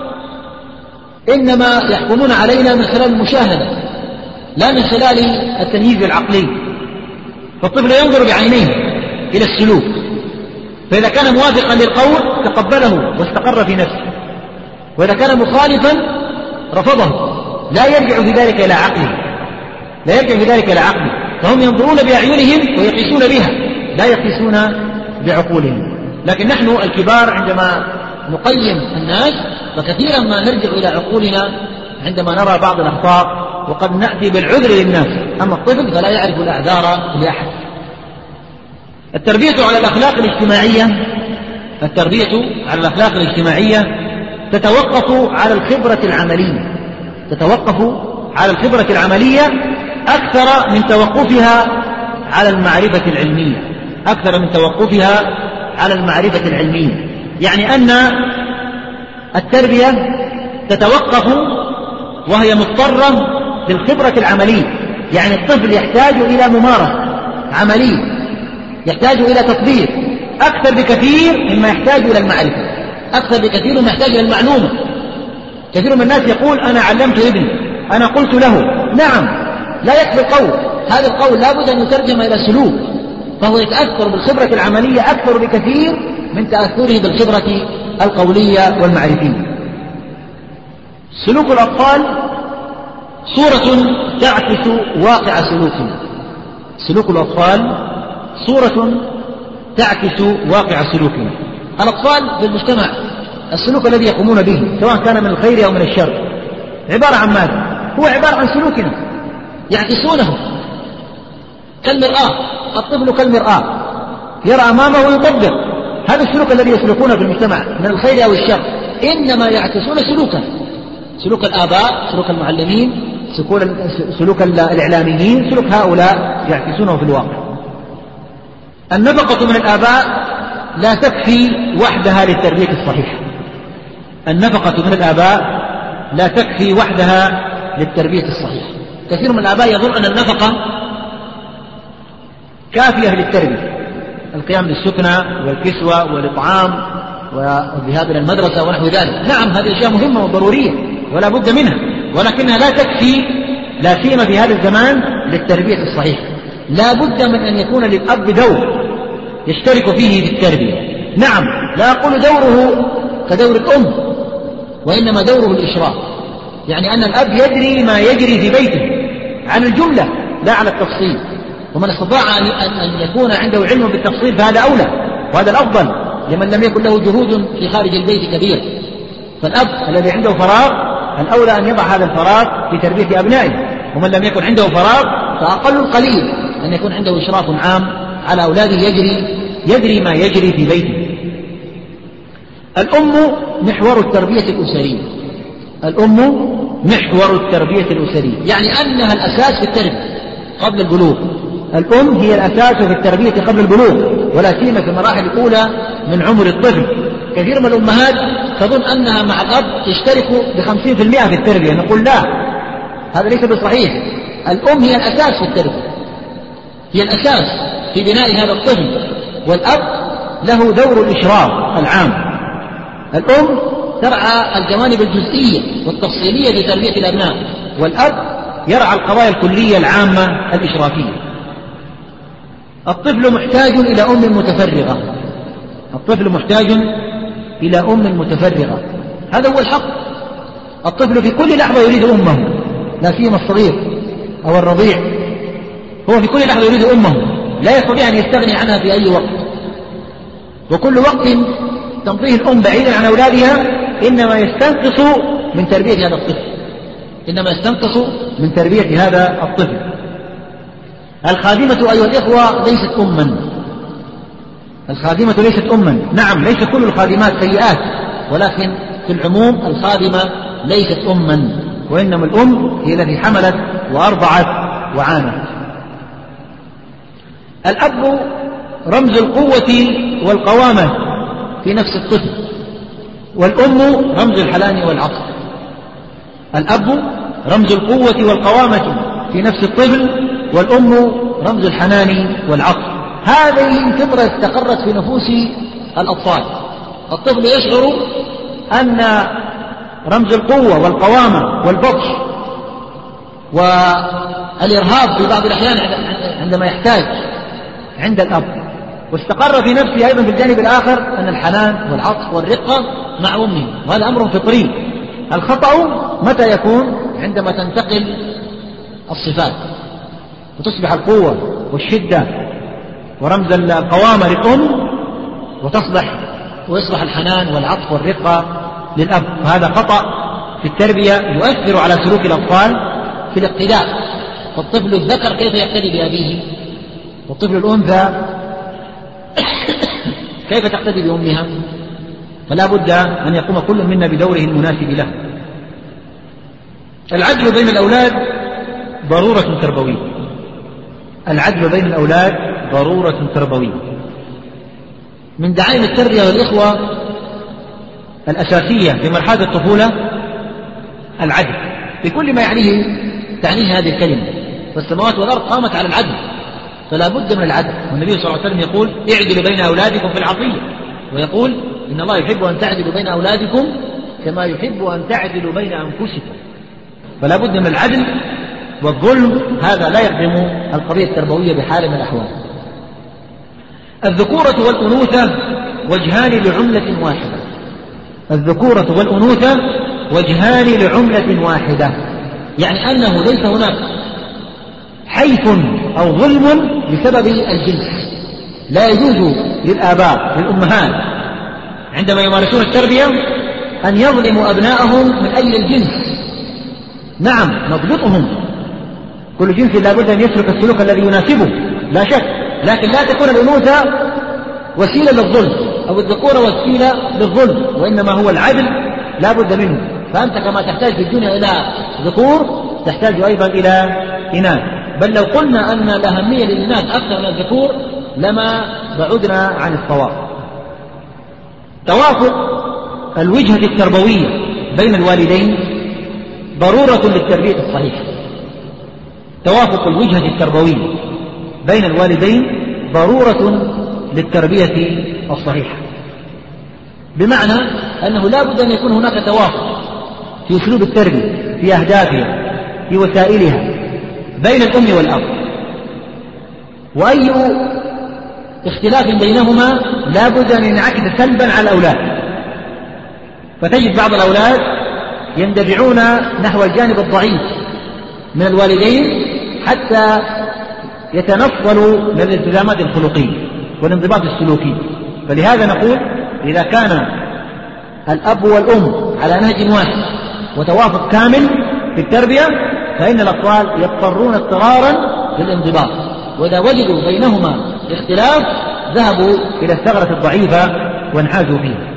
إنما يحكمون علينا من خلال المشاهدة لا من خلال التمييز العقلي. فالطفل ينظر بعينيه إلى السلوك، فإذا كان موافقا للقول تقبله واستقر في نفسه، وإذا كان مخالفا رفضه، لا يرجع في ذلك إلى عقله، لا يرجع في ذلك إلى عقله. فهم ينظرون بأعينهم ويقيسون بها، لا يقيسون بعقولهم. لكن نحن الكبار عندما نقيم الناس فكثيرا ما نرجع إلى عقولنا عندما نرى بعض الأخطاء، وقد نأتي بالعذر للناس. أما الطفل فلا يعرف الأعذار لأحد. التربية على الأخلاق الاجتماعية، التربية على الأخلاق الاجتماعية تتوقف على الخبرة العملية، تتوقف على الخبرة العملية أكثر من توقفها على المعرفة العلمية، أكثر من توقفها على المعرفة العلمية. يعني أن التربية تتوقف وهي مضطرة بالخبرة العملية، يعني الطفل يحتاج إلى ممارسة عملية، يحتاج إلى تطبيق أكثر بكثير مما يحتاج إلى المعرفة، أكثر بكثير مما يحتاج إلى المعلومة. كثير من الناس يقول أنا علمت ابني، أنا قلت له. نعم، لا يكفي القول، هذا القول لا بد أن يترجم إلى سلوك، فهو يتأثر بالخبرة العملية أكثر بكثير من تأثره بالخبرة القولية والمعرفية. سلوك الأطفال صورة تعكس واقع سلوكنا، سلوك الأطفال صورة تعكس واقع سلوكنا. الأطفال في المجتمع السلوك الذي يقومون به سواء كان من الخير أو من الشر عبارة عن ماذا؟ هو عبارة عن سلوكنا، يعكسونه كالمرآة. الطفل كالمرآة، يرى أمامه ويطبق، هذا السلوك الذي يسلكونه في المجتمع من الخير أو الشر إنما يعكسون سلوك الآباء، سلوك المعلمين، سلوك الإعلاميين، سلوك هؤلاء يعكسونه في الواقع. النفقة من الآباء لا تكفي وحدها للتربية الصحيحة. النفقة من الآباء لا تكفي وحدها للتربية الصحيحة. كثير من الآباء يظن أن النفقة كافية للتربية، القيام بالسكنة والكسوة والإطعام والذهاب إلى المدرسة ونحو ذلك. نعم، هذه أشياء مهمة وضرورية ولا بد منها، ولكنها لا تكفي، لا سيما في هذا الزمان، للتربية الصحيحة. لا بد من أن يكون للأب دور يشترك فيه في التربية. نعم، لا أقول دوره كدور الأم، وإنما دوره الإشراف، يعني أن الأب يدري ما يجري في بيته عن الجملة لا على التفصيل، ومن استطاع أن يكون عنده علم بالتفصيل فهذا أولى وهذا الأفضل لمن لم يكن له جهود في خارج البيت كبير. فالأب الذي عنده فراغ الأولى أن يضع هذا الفراغ في تربية أبنائه، ومن لم يكن عنده فراغ فأقل القليل أن يكون عنده إشراف عام على أولاده يدري ما يجري في بيته. الأم محور التربية الأسرية. الأم محور التربية الأسرية، يعني أنها الأساس في التربية قبل البلوغ. الأم هي الأساس في التربية قبل البلوغ، ولا سيما في المراحل الأولى من عمر الطفل. كثير من الأمهات تظن أنها مع الأب تشترك ب50% في التربية. نقول لا، هذا ليس بصحيح. الأم هي الأساس في التربية، هي الأساس في بناء هذا الطفل، والأب له دور الإشراف العام. الأم ترعى الجوانب الجزئية والتفصيلية في تربية الأبناء، والأب يرعى القضايا الكلية العامة الإشرافية. الطفل محتاج إلى أم متفرغة. الطفل محتاج إلى أم متفرغة، هذا هو الحق. الطفل في كل لحظة يريد أمه، لا سيما الصغير أو الرضيع، هو في كل لحظة يريد أمه، لا يستطيع أن يستغني عنها في أي وقت. وكل وقت تمضيه الأم بعيدا عن أولادها إنما يستنقص من تربية هذا الطفل، إنما يستنقص من تربية هذا الطفل. الخادمة أيها الإخوة ليست أما. الخادمة ليست أما. نعم، ليس كل الخادمات سيئات، ولكن في العموم الخادمة ليست أما، وإنما الأم هي التي حملت وأرضعت وعانت. الأب رمز القوة والقوامة في نفس الطفل، والأم رمز الحنان والعطف. الأب رمز القوة والقوامة في نفس الطفل، والأم رمز الحنان والعطف. هذه فطرة استقرت في نفوس الأطفال. الطفل يشعر أن رمز القوة والقوامة والبطش والإرهاب في بعض الأحيان عندما يحتاج عند الأب، واستقر في نفسه أيضا في الجانب الآخر أن الحنان والعطف والرقة مع أمه، وهذا أمر فطري. الخطأ متى يكون؟ عندما تنتقل الصفات وتصبح القوة والشدة ورمز القوامة للأم، ويصبح الحنان والعطف والرقة للأب. وهذا خطأ في التربية يؤثر على سلوك الأطفال في الاقتداء. فالطفل الذكر كيف يقتدي بأبيه، والطفل الأنثى كيف تقتدي بأمها؟ فلا بد أن يقوم كل منا بدوره المناسب له. العدل بين الأولاد ضرورة تربوية. العدل بين الأولاد ضرورة تربوية. من دعائم التربية والإخوة الأساسية في مرحلة الطفولة العدل بكل ما تعنيه هذه الكلمة. فالسماوات والأرض قامت على العدل، فلا بد من العدل. والنبي صلى الله عليه وسلم يقول: اعدلوا بين أولادكم في العطية، ويقول: إن الله يحب أن تعدلوا بين أولادكم كما يحب أن تعدلوا بين أنفسكم. فلا بد من العدل، والظلم هذا لا يخدم القضية التربوية بحال من الأحوال. الذكورة والأنوثة وجهان لعملة واحدة. الذكورة والأنوثة وجهان لعملة واحدة، يعني أنه ليس هناك حيف أو ظلم بسبب الجنس. لا يجوز للآباء للأمهات عندما يمارسون التربية أن يظلموا أبنائهم من أجل الجنس. نعم، نضبطهم، كل جنس لا بد أن يسلك السلوك الذي يناسبه لا شك، لكن لا تكون الأنوثة وسيلة للظلم. أو الذكورة وسيلة للظلم، وإنما هو العدل لا بد منه. فأنت كما تحتاج في الدنيا إلى ذكور تحتاج أيضا إلى إناث، بل لو قلنا أن الأهمية للإناث أكثر من الذكور لما بعدنا عن الصواب. توافق الوجهة التربوية بين الوالدين ضرورة للتربية الصحيحة. توافق الوجهة التربوية بين الوالدين ضرورة للتربية الصحيحة، بمعنى أنه لا بد أن يكون هناك توافق في أسلوب التربية، في أهدافها، في وسائلها بين الأم والأب، وأي اختلاف بينهما لا بد أن ينعكس سلبا على الأولاد. فتجد بعض الأولاد يندفعون نحو الجانب الضعيف من الوالدين حتى يتنصلوا من الالتزامات الخلقية والانضباط السلوكي. فلهذا نقول إذا كان الأب والأم على نهج واحد وتوافق كامل في التربية فإن الأطفال يضطرون اضطرارا للانضباط، وإذا وجدوا بينهما اختلاف ذهبوا إلى الثغرة الضعيفة وانحازوا فيها.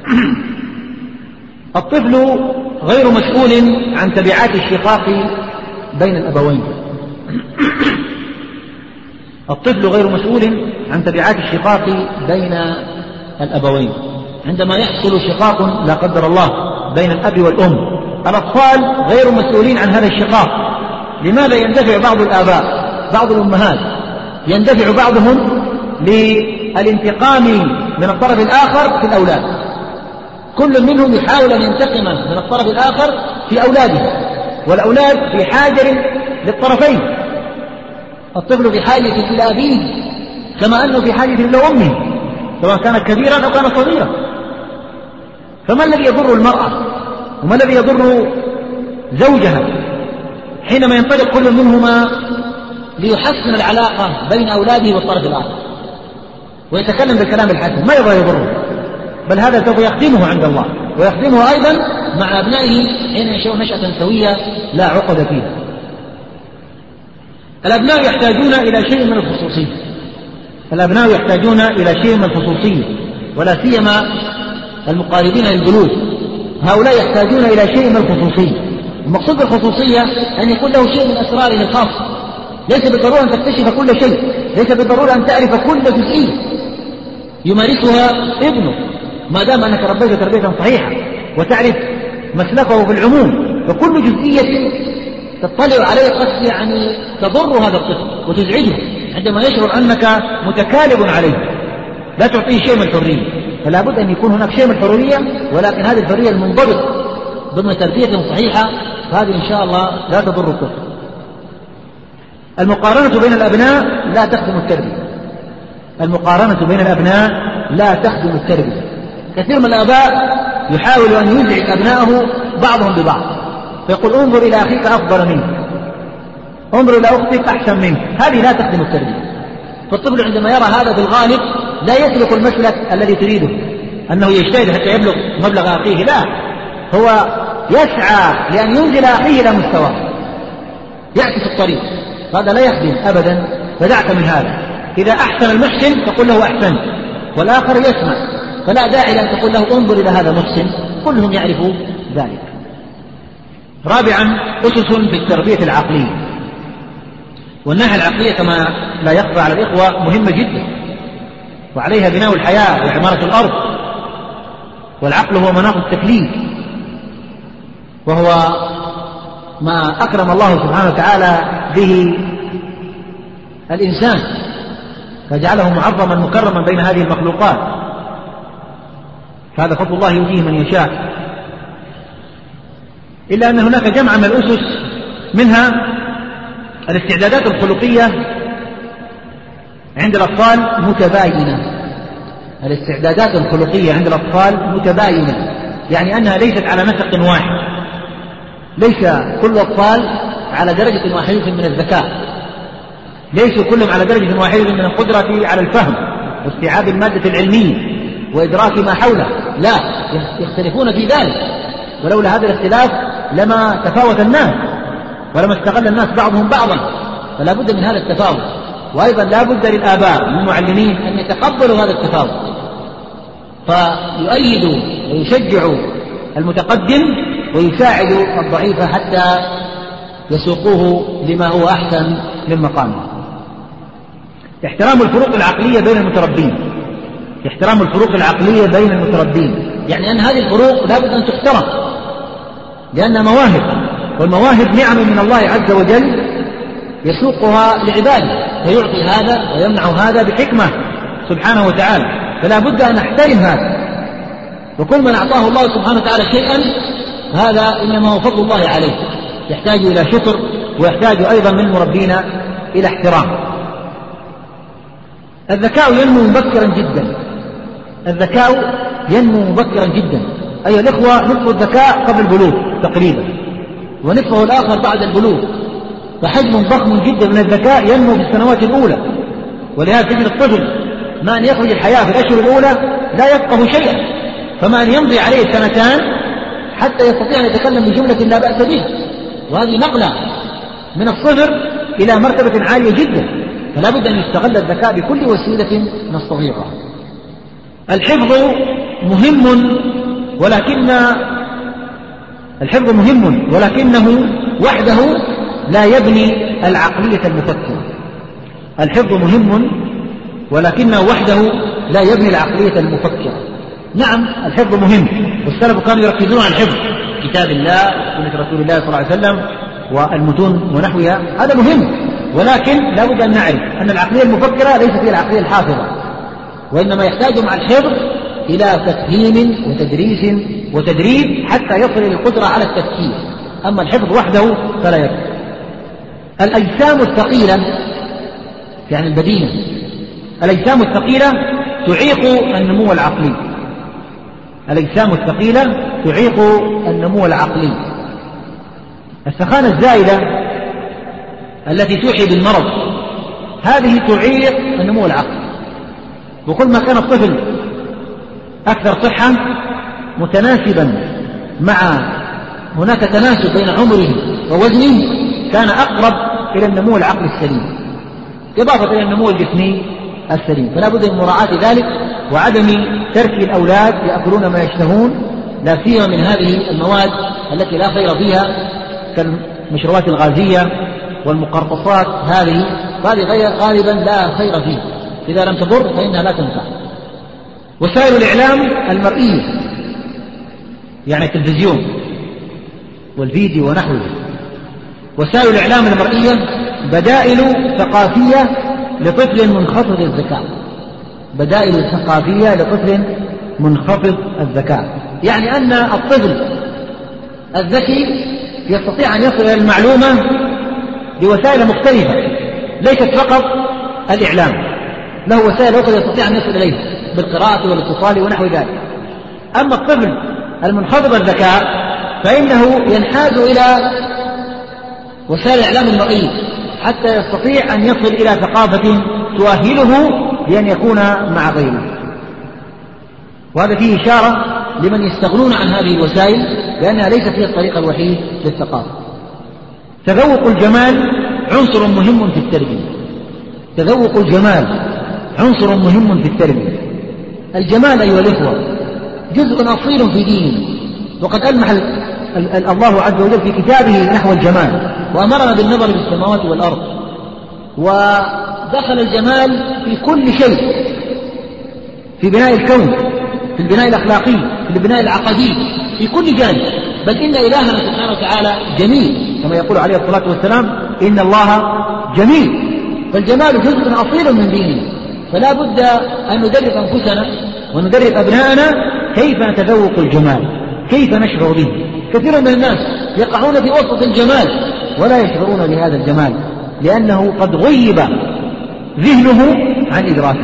الطفل غير مسؤول عن تبعات الشقاق بين الأبوين. الطفل غير مسؤول عن تبعات الشقاق بين الأبوين. عندما يحصل شقاق لا قدر الله بين الأب والأم، الأطفال غير مسؤولين عن هذا الشقاق. لماذا يندفع بعض الآباء بعض الأمهات يندفع بعضهم للانتقام من الطرف الآخر في الأولاد؟ كل منهم يحاول أن ينتقم من الطرف الآخر في أولاده، والأولاد في حاجة للطرفين. الطفل في حاجة إلى أبيه كما أنه في حاجة إلى أمه، سواء كان كبيرا أو كان صغيرا. فما الذي يضر المرأة وما الذي يضر زوجها حينما ينطلق كل منهما ليحسن العلاقة بين أولاده والطرف الآخر ويتكلم بالكلام الحسن؟ ما يضره، بل هذا سوف يخدمه عند الله ويخدمه أيضا مع أبنائه حين ينشأون نشأة سوية لا عقد فيها. الأبناء يحتاجون إلى شيء من الخصوصية. الأبناء يحتاجون إلى شيء من الخصوصية، ولا سيما المقاربين للجلوس، هؤلاء يحتاجون إلى شيء من الخصوصية. المقصود بالخصوصية أن يكون له شيء من أسراره الخاصة، ليس بالضرورة أن تكتشف كل شيء، ليس بالضرورة أن تعرف كل جزئية يمارسها ابنه، ما دام أنك ربيته تربية صحيحة وتعرف مسلكه في العموم. فكل جزئية تطلع عليه قد يعني تضر هذا الطفل وتزعجه عندما يشعر أنك متكالب عليه، لا تعطيه شيء من الحرية. فلا بد أن يكون هناك شيء من الحرية، ولكن هذه الحرية المنضبطة ضمن تربية صحيحة، فهذه إن شاء الله لا تضر الطفل. المقارنة بين الأبناء لا تخدم التربية. المقارنة بين الأبناء لا تخدم التربية. كثير من الآباء يحاول أن يزعج أبنائه بعضهم ببعض، فيقول انظر إلى أخيك أفضل منك، انظر إلى أختك أحسن منك. هذه لا تخدم التربية. فالطفل عندما يرى هذا في الغالب لا يسلك المسلك الذي تريده، أنه يجتهد حتى يبلغ مبلغ أخيه، لا، هو يسعى لأن ينزل أخيه إلى مستواه، يعكس الطريق. هذا لا يخدم أبدا. فدعك من هذا. إذا أحسن المحسن فقل له أحسن، والآخر يسمع، فلا داعي لأن تقول له انظر إلى هذا محسن، كلهم يعرفوا ذلك. رابعا، أسس في التربية العقلية. والناحية العقلية كما لا يخفى على الإخوة مهمة جدا، وعليها بناء الحياة وعمارة الأرض. والعقل هو مناط التكليف، وهو ما أكرم الله سبحانه وتعالى به الإنسان فجعله معظما مكرما بين هذه المخلوقات، فهذا فضل الله يؤتيه من يشاء. إلا أن هناك جمع من الأسس، منها الاستعدادات الخلقية عند الأطفال متباينة. الاستعدادات الخلقية عند الأطفال متباينة، يعني أنها ليست على نسق واحد. ليس كل الأطفال على درجة واحدة من الذكاء، ليسوا كلهم على درجة واحدة من القدرة على الفهم واستيعاب المادة العلمية وإدراك ما حوله، لا، يختلفون في ذلك. ولولا هذا الاختلاف لما تفاوت الناس ولما استغل الناس بعضهم بعضا. فلا بد من هذا التفاوت، وأيضا لا بد للآباء والمعلمين أن يتقبلوا هذا التفاوت، فيؤيد ويشجع المتقدم ويساعد الضعيف حتى يسوقوه لما هو أحسن من مقامه. احترام الفروق العقلية بين المتربين، احترام الفروق العقلية بين المتربين، يعني أن هذه الفروق لا بد أن تحترم لأنها مواهب، والمواهب نعم من الله عز وجل يسوقها لعباده، فيعطي هذا ويمنع هذا بحكمة سبحانه وتعالى، فلا بد أن نحترم هذا. وكل من أعطاه الله سبحانه وتعالى شيئا هذا إنما هو فضل الله عليه، يحتاج إلى شكر ويحتاج أيضا من مربين إلى احترام. الذكاء ينمو مبكرا جدا، الذكاء ينمو مبكرا جدا. أيها الإخوة، نصف الذكاء قبل البلوغ تقريبا، ونصفه الآخر بعد البلوغ، فحجم ضخم جدا من الذكاء ينمو في السنوات الأولى. ولهذا تجد الطفل ما أن يخرج الحياة في الأشهر الأولى لا يفقه شيئا، فما أن يمضي عليه سنتان حتى يستطيع أن يتكلم بجملة لا بأس به، وهذه نقلة من الصفر إلى مرتبة عالية جدا، فلا بد أن يستغل الذكاء بكل وسيلة نستطيعها. الحفظ مهم ولكنه وحده لا يبني العقلية المفكرة. الحفظ مهم ولكنه وحده لا يبني العقلية المفكرة. نعم الحفظ مهم، والسلف كانوا يركزون على الحفظ، كتاب الله وسنة رسول الله صلى الله عليه وسلم والمتون ونحوها، هذا مهم، ولكن لا بد أن نعرف أن العقلية المفكرة ليست هي العقلية الحافظة، وإنما يحتاج مع الحفظ إلى تفهيم وتدريس وتدريب حتى يصل إلى القدرة على التفكير، أما الحفظ وحده فلا يكفي. الأجسام الثقيلة يعني البدينة، الأجسام الثقيلة تعيق النمو العقلي، الأجسام الثقيلة تعيق النمو العقلي. السخانة الزائدة التي توحي بالمرض هذه تعيق النمو العقلي، وكل ما كان الطفل أكثر صحة متناسبا مع هناك تناسب بين عمره ووزنه كان أقرب إلى النمو العقلي السليم، إضافة إلى النمو الجسمي السليم. فلا بد من مراعاة ذلك وعدم ترك الأولاد يأكلون ما يشتهون، لا سيما من هذه المواد التي لا خير فيها كالمشروبات الغازية والمقرطصات، هذه غالبا لا خير فيها، إذا لم تضر فإنها لا تنفع. وسائل الإعلام المرئية يعني التلفزيون والفيديو ونحوه، وسائل الإعلام المرئية بدائل ثقافية لطفل منخفض الذكاء، بدائل ثقافية لطفل منخفض الذكاء، يعني أن الطفل الذكي يستطيع أن يصل إلى المعلومة بوسائل مختلفة ليست فقط الإعلام، له وسائل أخرى يستطيع أن يصل إليها بالقراءة والاتصال ونحو ذلك. أما الطفل المنخفض الذكاء فإنه ينحاز إلى وسائل الإعلام المرئية حتى يستطيع أن يصل إلى ثقافة تؤهله لأن يكون مع غيره، وهذا فيه إشارة لمن يستغنون عن هذه الوسائل لأنها ليست هي الطريقة الوحيد للثقافة. تذوق الجمال عنصر مهم في التربية، تذوق الجمال عنصر مهم في التربية. الجمال أيها الإخوة جزء أصيل في ديننا، وقد ألمح الله عز وجل في كتابه نحو الجمال وأمرنا بالنظر في السماوات والأرض، ودخل الجمال في كل شيء، في بناء الكون، في البناء الأخلاقي، في البناء العقدي، في كل جانب. بل إن إلهنا سبحانه وتعالى جميل كما يقول عليه الصلاة والسلام إن الله جميل، فالجمال جزء أصيل من ديننا، فلا بد أن ندرب أنفسنا وندرب أبناءنا كيف نتذوق الجمال، كيف نشعر به. كثير من الناس يقعون في وسط الجمال ولا يشعرون بهذا الجمال لأنه قد غيب ذهنه عن إدراكه.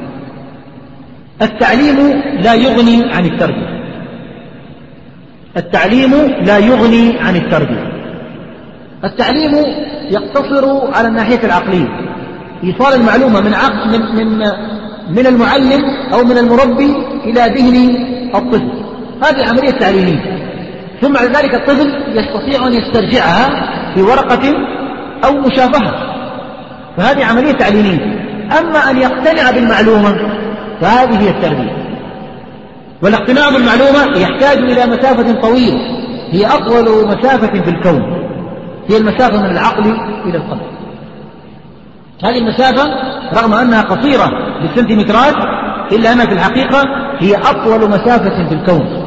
التعليم لا يغني عن التربية، التعليم لا يغني عن التربية. التعليم يقتصر على الناحية العقلية، إيصال المعلومة من المعلم أو من المربي إلى ذهن الطفل، هذه عملية تعليمية، ثم بعد ذلك الطفل يستطيع أن يسترجعها في ورقة أو مشافهة، فهذه عملية تعليمية. أما أن يقتنع بالمعلومة فهذه هي التربية. والاقتناع بالمعلومة يحتاج إلى مسافة طويلة، هي أطول مسافة في الكون، هي المسافة من العقل إلى القلب. هذه المسافة رغم أنها قصيرة بالسنتيمترات إلا أنها في الحقيقة هي أطول مسافة في الكون،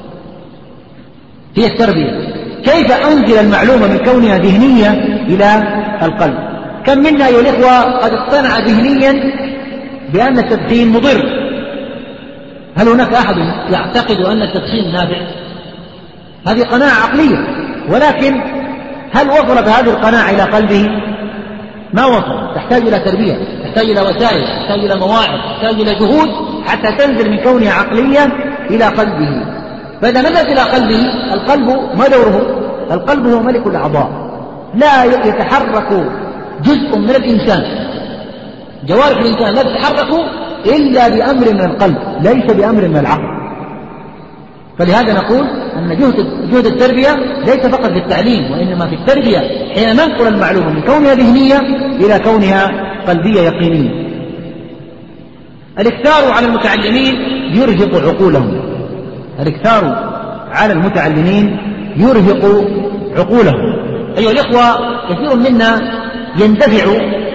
هي التربية. كيف أنزل المعلومة من كونها ذهنية إلى القلب؟ كم منا أيها الإخوة قد اقتنع ذهنيا بأن التدخين مضر؟ هل هناك أحد يعتقد أن التدخين نافع؟ هذه قناعة عقلية، ولكن هل وصلت هذه القناعة إلى قلبه؟ ما وصل، تحتاج إلى تربية، تحتاج إلى وسائل، تحتاج إلى مواعظ، تحتاج إلى جهود حتى تنزل من كونها عقلية إلى قلبه. فإذا نزلت إلى قلبه، القلب ما دوره؟ القلب هو ملك الأعضاء، لا يتحرك جزء من الإنسان، جوارح الإنسان لا تتحرك إلا بأمر من القلب، ليس بأمر من العقل. فلهذا نقول أن جهد التربية ليس فقط في التعليم، وإنما في التربية حين ننقل المعلومة من كونها ذهنية إلى كونها قلبية يقينية. الإكثار على المتعلمين يرهق عقولهم، الإكثار على المتعلمين يرهق عقولهم. أيها الإخوة، كثير منا يندفع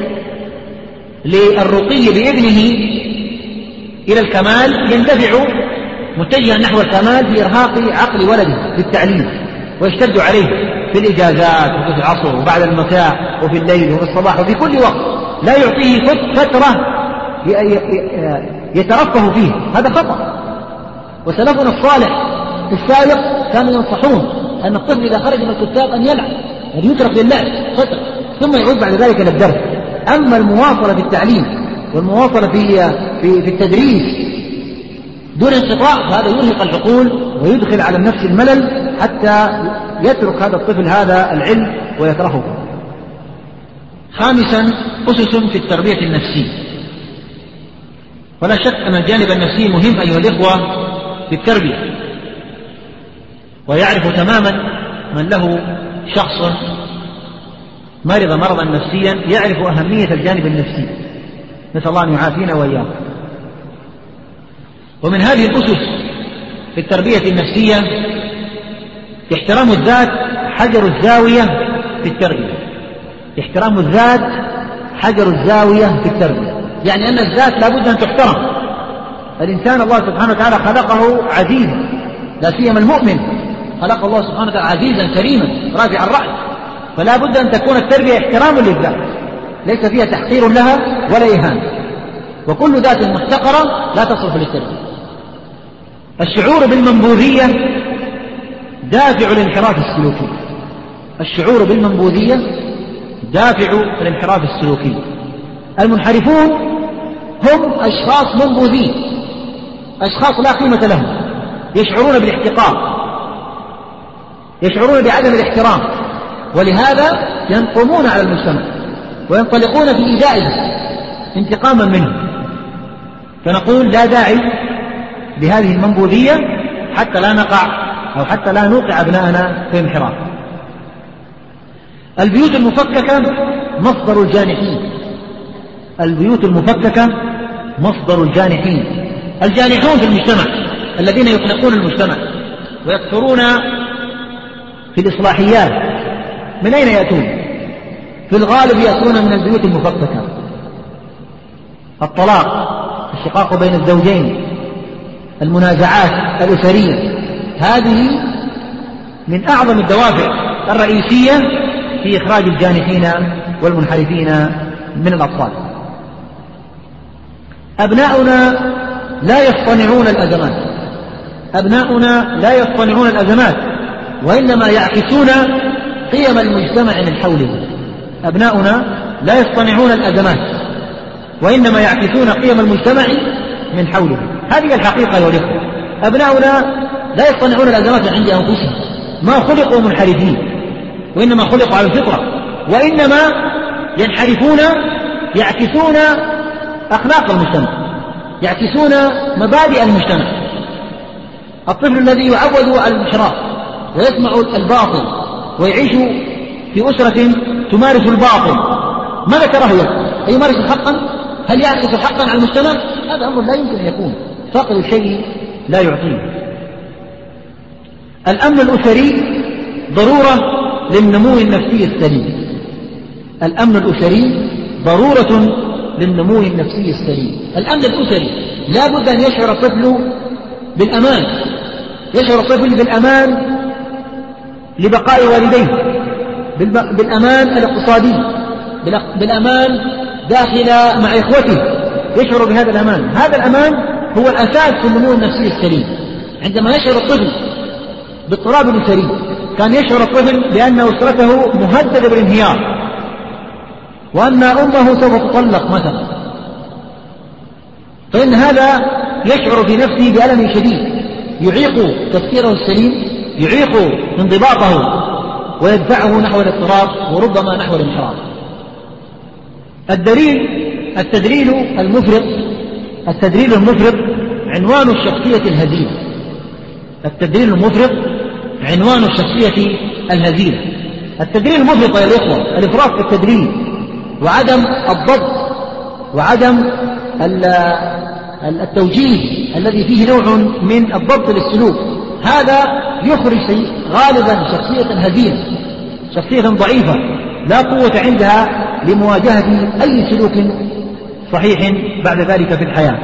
للرقي بابنه إلى الكمال، يندفع متجها نحو الكمال في إرهاق عقل ولده بالتعليم، ويشتد عليه في الإجازات وفي العصر وبعد المساء وفي الليل وفي الصباح وفي كل وقت، لا يعطيه فترة يترفه فيه. هذا خطأ. وسلفنا الصالح في السابق كانوا ينصحون أن الطفل إذا خرج من الكتاب أن يلعب، أن يترك للعب فترة ثم يعود بعد ذلك إلى الدرس. أما المواصلة في التعليم والمواصلة في التدريس دون انقطاع فهذا يرهق العقول ويدخل على النفس الملل حتى يترك هذا الطفل هذا العلم ويتركه. خامسا، أسس في التربية النفسية. ولا شك أن الجانب النفسي مهم أيها الإخوة في التربية، ويعرف تماما من له شخص مرض مرضا نفسيا يعرف أهمية الجانب النفسي، نسأل الله أن يعافينا وإياكم. ومن هذه الأسس في التربية النفسية احترام الذات حجر الزاوية في التربية. احترام الذات حجر الزاوية في التربية، يعني أن الذات لابد أن تحترم. الإنسان الله سبحانه وتعالى خلقه عزيزا، لا سيما المؤمن خلق الله سبحانه وتعالى عزيزا كريما رافع الرأس، فلا بد أن تكون التربية احتراما للذات، ليس فيها تحقير لها ولا إهانة، وكل ذات محتقرة لا تصلح للتربية. الشعور بالمنبوذية دافع الانحراف السلوكي. الشعور بالمنبوذية دافع الانحراف السلوكي. المنحرفون هم أشخاص منبوذين، أشخاص لا قيمة لهم، يشعرون بالاحتقار، يشعرون بعدم الاحترام، ولهذا ينقمون على المجتمع وينطلقون في إيذائه انتقاما منه. فنقول لا داعي لهذه المنبوذية حتى لا نقع أو حتى لا نوقع أبناءنا في انحراف. البيوت المفككة مصدر الجانحين. البيوت المفككة مصدر الجانحين. الجانحون في المجتمع الذين يخلقون المجتمع ويكثرون في الإصلاحيات من أين يأتون؟ في الغالب يأتون من البيوت المفككة. الطلاق، الشقاق بين الزوجين، المنازعات الأسرية، هذه من أعظم الدوافع الرئيسية في إخراج الجانحين والمنحرفين من الأطفال. أبناؤنا لا يصطنعون الأزمات، أبناؤنا لا يصطنعون الأزمات، وإنما يعكسون قيم المجتمع من حولهم. أبناؤنا لا يصطنعون الأزمات، وإنما يعكسون قيم المجتمع من حولهم. هذه الحقيقة يا الإخوة. أبناؤنا لا يصطنعون الأزمات عند أنفسهم، ما خلقوا منحرفين، وإنما خلقوا على الفطرة، وإنما ينحرفون يعكسون أخلاق المجتمع، يعكسون مبادئ المجتمع. الطفل الذي يعود على الانحراف ويسمع الباطل ويعيش في أسرة تمارس الباطل، ماذا تراه يفعل؟ أيمارس حقا؟ هل يعكس حقا على المجتمع؟ هذا أمر لا يمكن أن يكون. فاقد الشيء لا يعطيه. الأمن الأسري ضرورة للنمو النفسي السليم. الأمن الأسري ضرورة للنمو النفسي السليم. الأمن الأسري لا بد أن يشعر الطفل بالأمان، يشعر الطفل بالأمان لبقاء والديه، بالأمان الاقتصادي، بالأمان داخل مع إخوته، يشعر بهذا الأمان. هذا الأمان هو الأساس في النمو النفسي السليم. عندما يشعر الطفل باضطراب أسري كان يشعر الطفل بأن أسرته مهددة بالانهيار، وأن أمه سوف تطلق مثلا، فإن هذا يشعر في نفسه بألم شديد يعيق تفكيره السليم، يعيق انضباطه ويدفعه نحو الاضطراب وربما نحو الانحراف. التدليل المفرط عنوان الشخصية الهزيلة. التدليل المفرط عنوان الشخصية الهزيلة. التدليل المفرط يا الإخوة الإفراط في التدليل وعدم الضبط وعدم التوجيه الذي فيه نوع من الضبط للسلوك، هذا يخرج غالبا شخصية هزيلة، شخصية ضعيفة لا قوة عندها لمواجهة أي سلوك صحيح بعد ذلك في الحياة.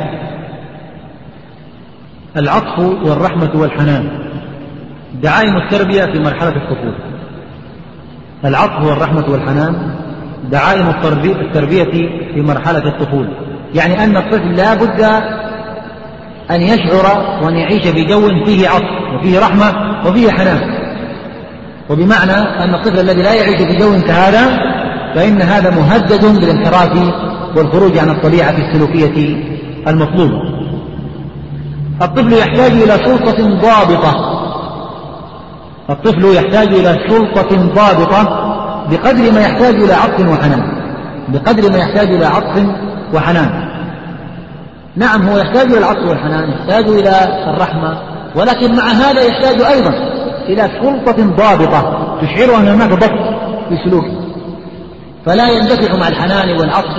العطف والرحمة والحنان دعائم التربية في مرحلة الطفولة. العطف والرحمة والحنان دعائم التربية في مرحلة الطفولة، يعني أن الطفل لا بد أن يشعر وأن يعيش في جو فيه عطف وفيه رحمة وفيه حنان. وبمعنى أن الطفل الذي لا يعيش في جو كهذا فإن هذا مهدد بالانحراف والخروج عن الطبيعة السلوكية المطلوبة. الطفل يحتاج إلى سلطة ضابطة. الطفل يحتاج إلى سلطة ضابطة بقدر ما يحتاج إلى عطف وحنان، بقدر ما يحتاج إلى عطف وحنان. نعم هو يحتاج إلى العطف والحنان، يحتاج إلى الرحمة، ولكن مع هذا يحتاج أيضا إلى سلطة ضابطة تشعره أن هناك ضبط في سلوكه، فلا يندفع مع الحنان والعطف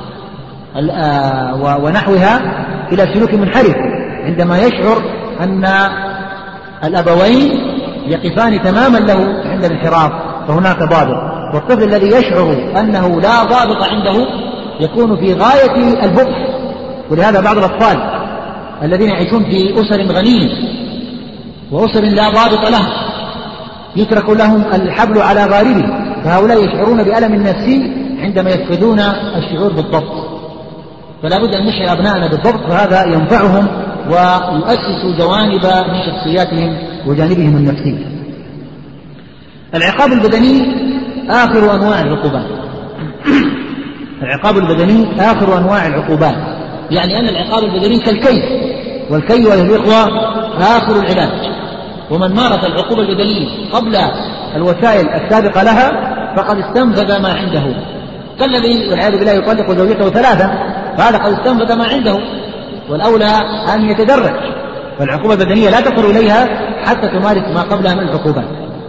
ونحوها إلى سلوك منحرف عندما يشعر أن الأبوين يقفان تماما له عند الانحراف، فهناك ضابط. والطفل الذي يشعر أنه لا ضابط عنده يكون في غاية البؤس. ولهذا بعض الأطفال الذين يعيشون في أسر غنية وأسر لا ضابط لها يترك لهم الحبل على غاربه، فهؤلاء يشعرون بألم نفسي عندما يفقدون الشعور بالضبط. فلا بد أن نشعر أبنائنا بالضبط، فهذا ينفعهم ويؤسس جوانب من شخصياتهم وجانبهم النفسي. العقاب البدني آخر أنواع العقوبات. العقاب البدني آخر أنواع العقوبات، يعني أن العقاب البدني كالكي، والكي أيها الإخوة آخر العلاج. ومن مارس العقوبة البدنية قبل الوسائل السابقة لها فقد استنفذ ما عنده، كالذي والعياذ بالله يطلق زوجته ثلاثا، فهذا قد استنفذ ما عنده، والأولى أن يتدرج. فالعقوبة البدنية لا تصل إليها حتى تمارس ما قبلها من العقوبات.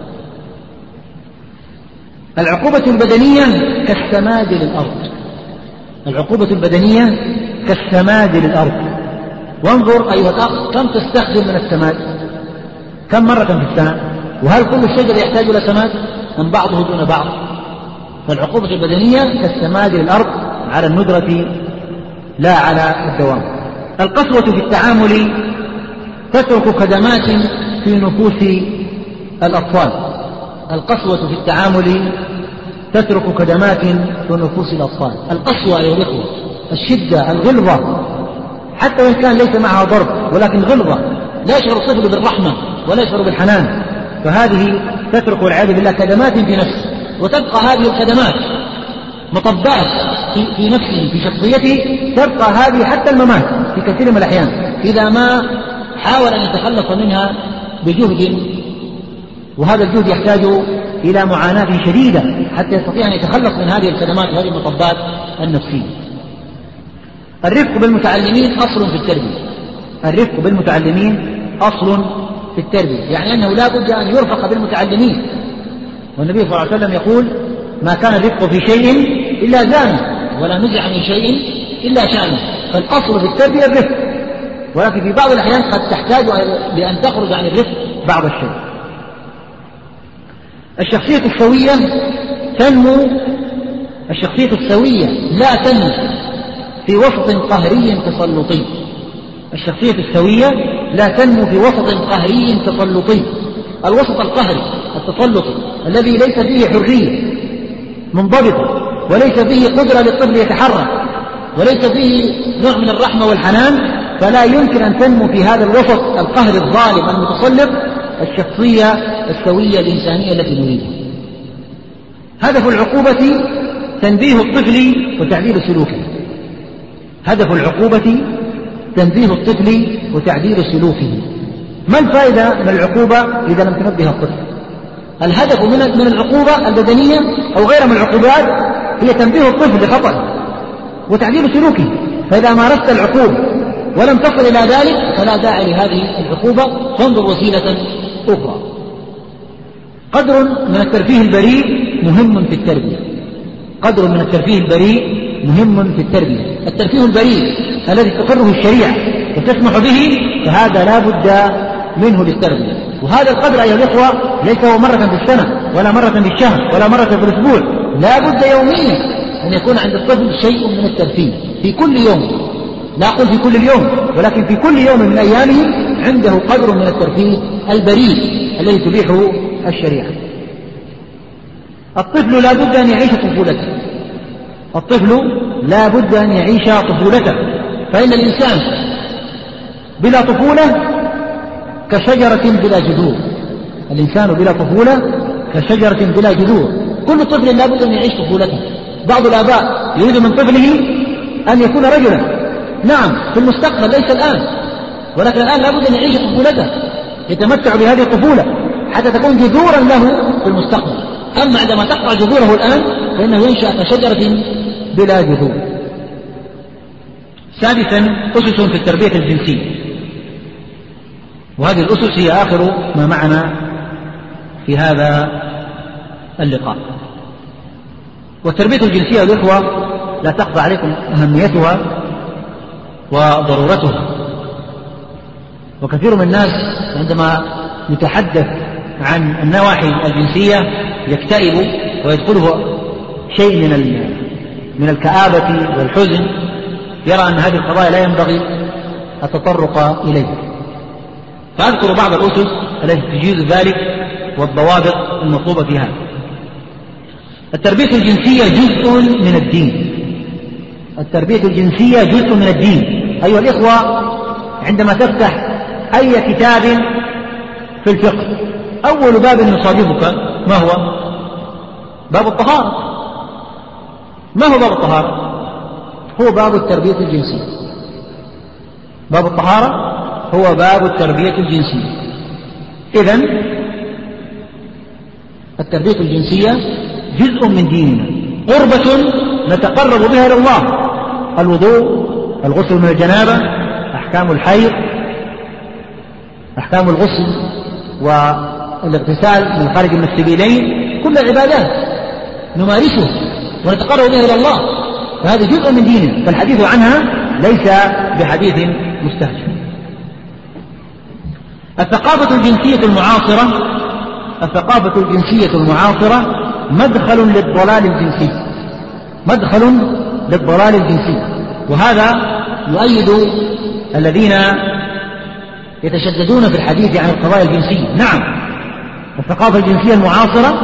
العقوبة البدنية كالسماد للأرض. العقوبة البدنية كالسماد للأرض. وانظر أيها الأخ كم تستخدم من السماد، كم مرة في السنة، وهل كل الشجر يحتاج إلى سماد أم بعضه دون بعض؟ فالعقوبة البدنية كالسماد للأرض على الندرة لا على الدوام. القسوة في التعامل تترك كدمات في نفوس الأطفال. القسوة في التعامل تترك كدمات في نفوس الأطفال. القسوة أيها الإخوة الشدة الغلظة، حتى وإن كان ليس معها ضرب ولكن غلظة، لا يشعر الطفل بالرحمة ولا يشعر بالحنان، فهذه تترك والعياذ بالله كدمات في نفسه، وتبقى هذه الكدمات مطبات في نفسه في شخصيته، تبقى هذه حتى الممات في كثير من الأحيان إذا ما حاول أن يتخلص منها بجهد، وهذا الجهد يحتاج إلى معاناة شديدة حتى يستطيع أن يتخلص من هذه الكدمات وهذه المطبات النفسية. الرفق بالمتعلمين أصل في التربية. الرفق بالمتعلمين أصل في التربية، يعني أنه لا بد أن يرفق بالمتعلمين. والنبي صلى الله عليه وسلم يقول: ما كان الرفق في شيء إلا زانه، ولا نزع من شيء إلا شانه. فالأصل في التربية الرفق، ولكن في بعض الأحيان قد تحتاج لأن تخرج عن الرفق بعض الشيء. الشخصية السوية تنمو، الشخصية السوية لا تنمو في وسط قهري تسلطي. الشخصية السوية لا تنمو في وسط قهري تسلطي. الوسط القهري التسلطي الذي ليس فيه حرية منضبطة، وليس فيه قدرة للطفل يتحرك، وليس فيه نوع من الرحمة والحنان، فلا يمكن أن تنمو في هذا الوسط القهري الظالم المتسلط الشخصية السوية الإنسانية التي نريدها. هدف العقوبة تنبيه الطفل وتعديل سلوكه. هدف العقوبة تنبيه الطفل وتعديل سلوكه. ما الفائدة من العقوبة إذا لم تنبه الطفل؟ الهدف من العقوبة البدنية أو غيرها من العقوبات هي تنبيه الطفل لخطأ وتعديل سلوكه. فإذا مارست العقوبة ولم تصل إلى ذلك فلا داعي لهذه العقوبة، فانظر وسيلة أخرى. قدر من الترفيه البريء مهم في التربية. قدر من الترفيه البريء مهم في التربية. الترفيه البريء الذي تقره الشريعة وتسمح به فهذا لا بد منه للتربية. وهذا القدر أيها الإخوة ليس هو مرة في السنة ولا مرة في الشهر ولا مرة في الأسبوع، لا بد يوميا أن يكون عند الطفل شيء من الترفيه في كل يوم. لا أقول في كل اليوم، ولكن في كل يوم من أيامه عنده قدر من الترفيه البريء الذي تبيحه الشريعة. الطفل لا بد أن يعيش طفولته. الطفل لا بد أن يعيش طفولته، فإن الإنسان بلا طفولة كشجرة بلا جذور. الإنسان بلا طفولة كشجرة بلا جذور. كل طفل لا بد أن يعيش طفولته. بعض الآباء يريد من طفله أن يكون رجلا، نعم في المستقبل ليس الآن، ولكن الآن لا بد أن يعيش طفولته، يتمتع بهذه الطفولة حتى تكون جذورا له في المستقبل. أما عندما تقطع جذوره الآن فإنه ينشأ كشجرة بلا جذور. سادسا، أسس في التربية الجنسية، وهذه الأسس هي آخر ما معنا في هذا اللقاء. والتربية الجنسية الإخوة لا تخفى عليكم أهميتها وضرورتها. وكثير من الناس عندما يتحدث عن النواحي الجنسية يكتئب ويدخله شيء من الكآبة والحزن، يرى أن هذه القضايا لا ينبغي التطرق إليها. فأذكر بعض الأسس التي تجيز ذلك والضوابط المطلوبة في هذا. التربية الجنسية جزء من الدين. التربية الجنسية جزء من الدين. أيها الإخوة، عندما تفتح أي كتاب في الفقه أول باب يصادفك ما هو؟ باب الطهارة. ما هو باب الطهارة؟ هو باب التربية الجنسية. باب الطهارة هو باب التربية الجنسية. إذن التربية الجنسية جزء من ديننا، قربة نتقرب بها إلى الله. الوضوء، الغسل من الجنابة، أحكام الحيض، أحكام الغسل والاغتسال من خارج من السبيلين، كل عبادات نمارسها ونتقرب بها إلى الله، فهذا جزء من ديننا، فالحديث عنها ليس بحديث مستهجن. الثقافة الجنسية المعاصرة، الثقافة الجنسية المعاصرة مدخل للضلال الجنسي، مدخل للضلال الجنسي. وهذا يؤيد الذين يتشددون في الحديث عن القضايا الجنسية. نعم، الثقافة الجنسية المعاصرة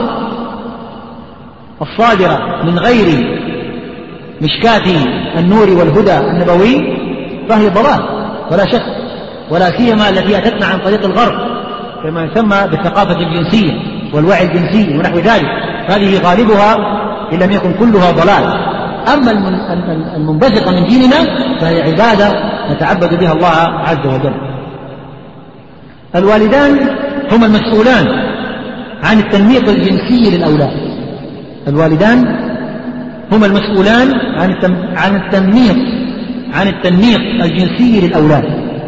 الصادرة من غير مشكاة النور والهدى النبوي فهي ضلال ولا شك، ولا سيما التي أتتنا عن طريق الغرب كما يسمى بالثقافة الجنسية والوعي الجنسي ونحو ذلك، هذه غالبها إن لم يكن كلها ضلال. أما المنبثقة من ديننا فهي عبادة نتعبد بها الله عز وجل. الوالدان هم المسؤولان عن التنميط الجنسي للأولاد. الوالدان هم المسؤولان عن التنميط الجنسي للأولاد.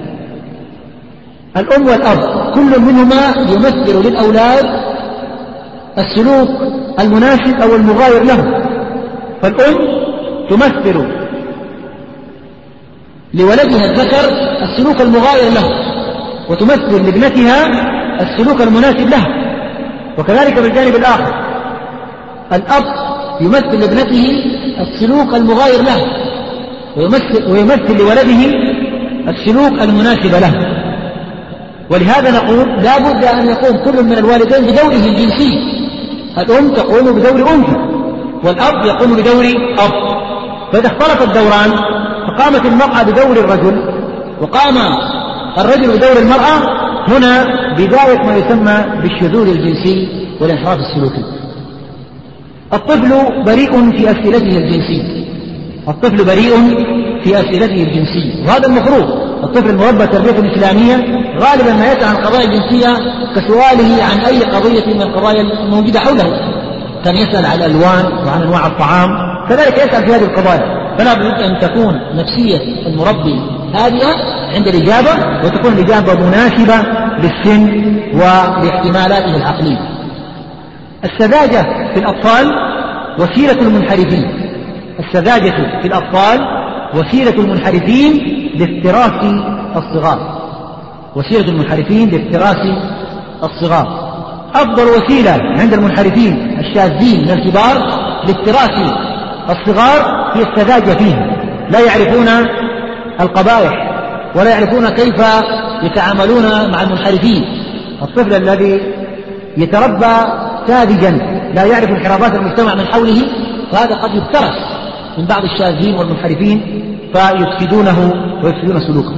الأم والأب كل منهما يمثل للأولاد السلوك المناسب أو المغاير له. فالأم تمثل لولدها الذكر السلوك المغاير له، وتمثل لابنتها السلوك المناسب لها. وكذلك بالجانب الآخر الأب يمثل لابنته السلوك المغاير له، ويمثل لولده السلوك المناسب له. ولهذا نقول لا بد أن يقوم كل من الوالدين بدوره الجنسي. الأم تقوم بدور أم، والأب يقوم بدور أب. فإذا اختلط الدوران فقامت المرأة بدور الرجل وقام الرجل بدور المرأة، هنا بداية ما يسمى بالشذوذ الجنسي والانحراف السلوكي. الطفل بريء في أسئلته الجنسية، الطفل بريء في أسئلته الجنسية، وهذا المفروض. الطفل المربى تربية إسلامية غالبا ما يسأل عن القضايا الجنسية كسؤاله عن أي قضية من القضايا الموجودة حوله. كان يسأل عن الألوان وعن أنواع الطعام، كذلك يسأل في هذه القضايا. فلا بد أن تكون نفسية المربي هادئة عند الإجابة، وتكون الإجابة مناسبة للسن ولاحتمالاته العقلية. السذاجة في الأطفال وسيلة المنحرفين، السذاجة في الأطفال وسيلة المنحرفين لافتراس الصغار، وسيلة المنحرفين لافتراس الصغار. أفضل وسيلة عند المنحرفين الشاذين من الكبار لافتراس الصغار هي السذاجة فيهم. لا يعرفون القبائح ولا يعرفون كيف يتعاملون مع المنحرفين. الطفل الذي يتربى ساذجا لا يعرف انحرافات المجتمع من حوله، فهذا قد يفترس من بعض الشاذين والمنحرفين فيفسدونه ويفسدون سلوكه.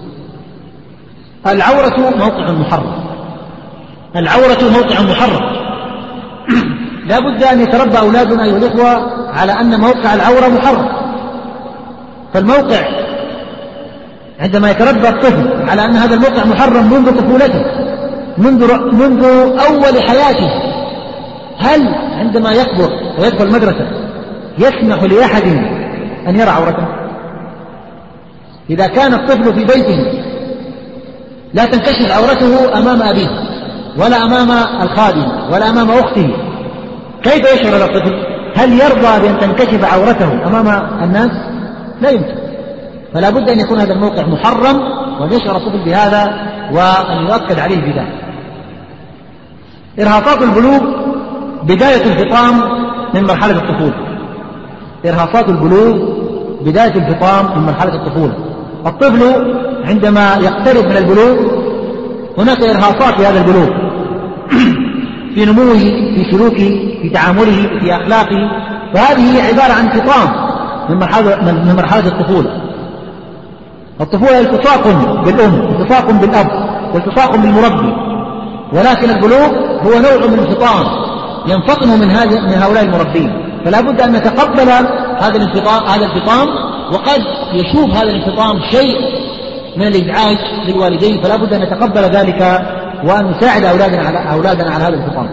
العورة موقع محرم، العورة موقع محرم. لا بد أن يتربى أولادنا أيها الإخوة على أن موقع العورة محرم. فالموقع عندما يتربى الطفل على أن هذا الموقع محرم منذ طفولته، منذ أول حياته، هل عندما يكبر ويدخل المدرسة يسمح لأحد أن يرى عورته؟ إذا كان الطفل في بيته لا تنكشف عورته أمام أبيه ولا أمام الخادم ولا أمام أخته، كيف يشعر هذا الطفل؟ هل يرضى بأن تنكشف عورته أمام الناس؟ لا يمكن. فلا بد أن يكون هذا الموقع محرم، وأن يشعر الطفل بهذا وأن يؤكد عليه بذلك. إرهاصات البلوغ بداية الفطام من مرحلة الطفولة. إرهاصات البلوغ بداية الفطام من مرحلة الطفولة. الطفل عندما يقترب من البلوغ هناك إرهاصات في هذا البلوغ في نموه، في سلوكه، في تعامله، في أخلاقه، فهذه هي عبارة عن انفطام من مرحلة الطفولة. الطفولة التصاق بالأم، التصاق بالأب، والتصاق بالمربي، ولكن البلوغ هو نوع من الانفطام ينفطم من هؤلاء المربين. فلا بد أن نتقبل هذا الانفطام، وقد يشوب هذا الانفطام شيء من الإزعاج للوالدين، فلا بد أن نتقبل ذلك وأن نساعد أولادنا على هذا الانفطام.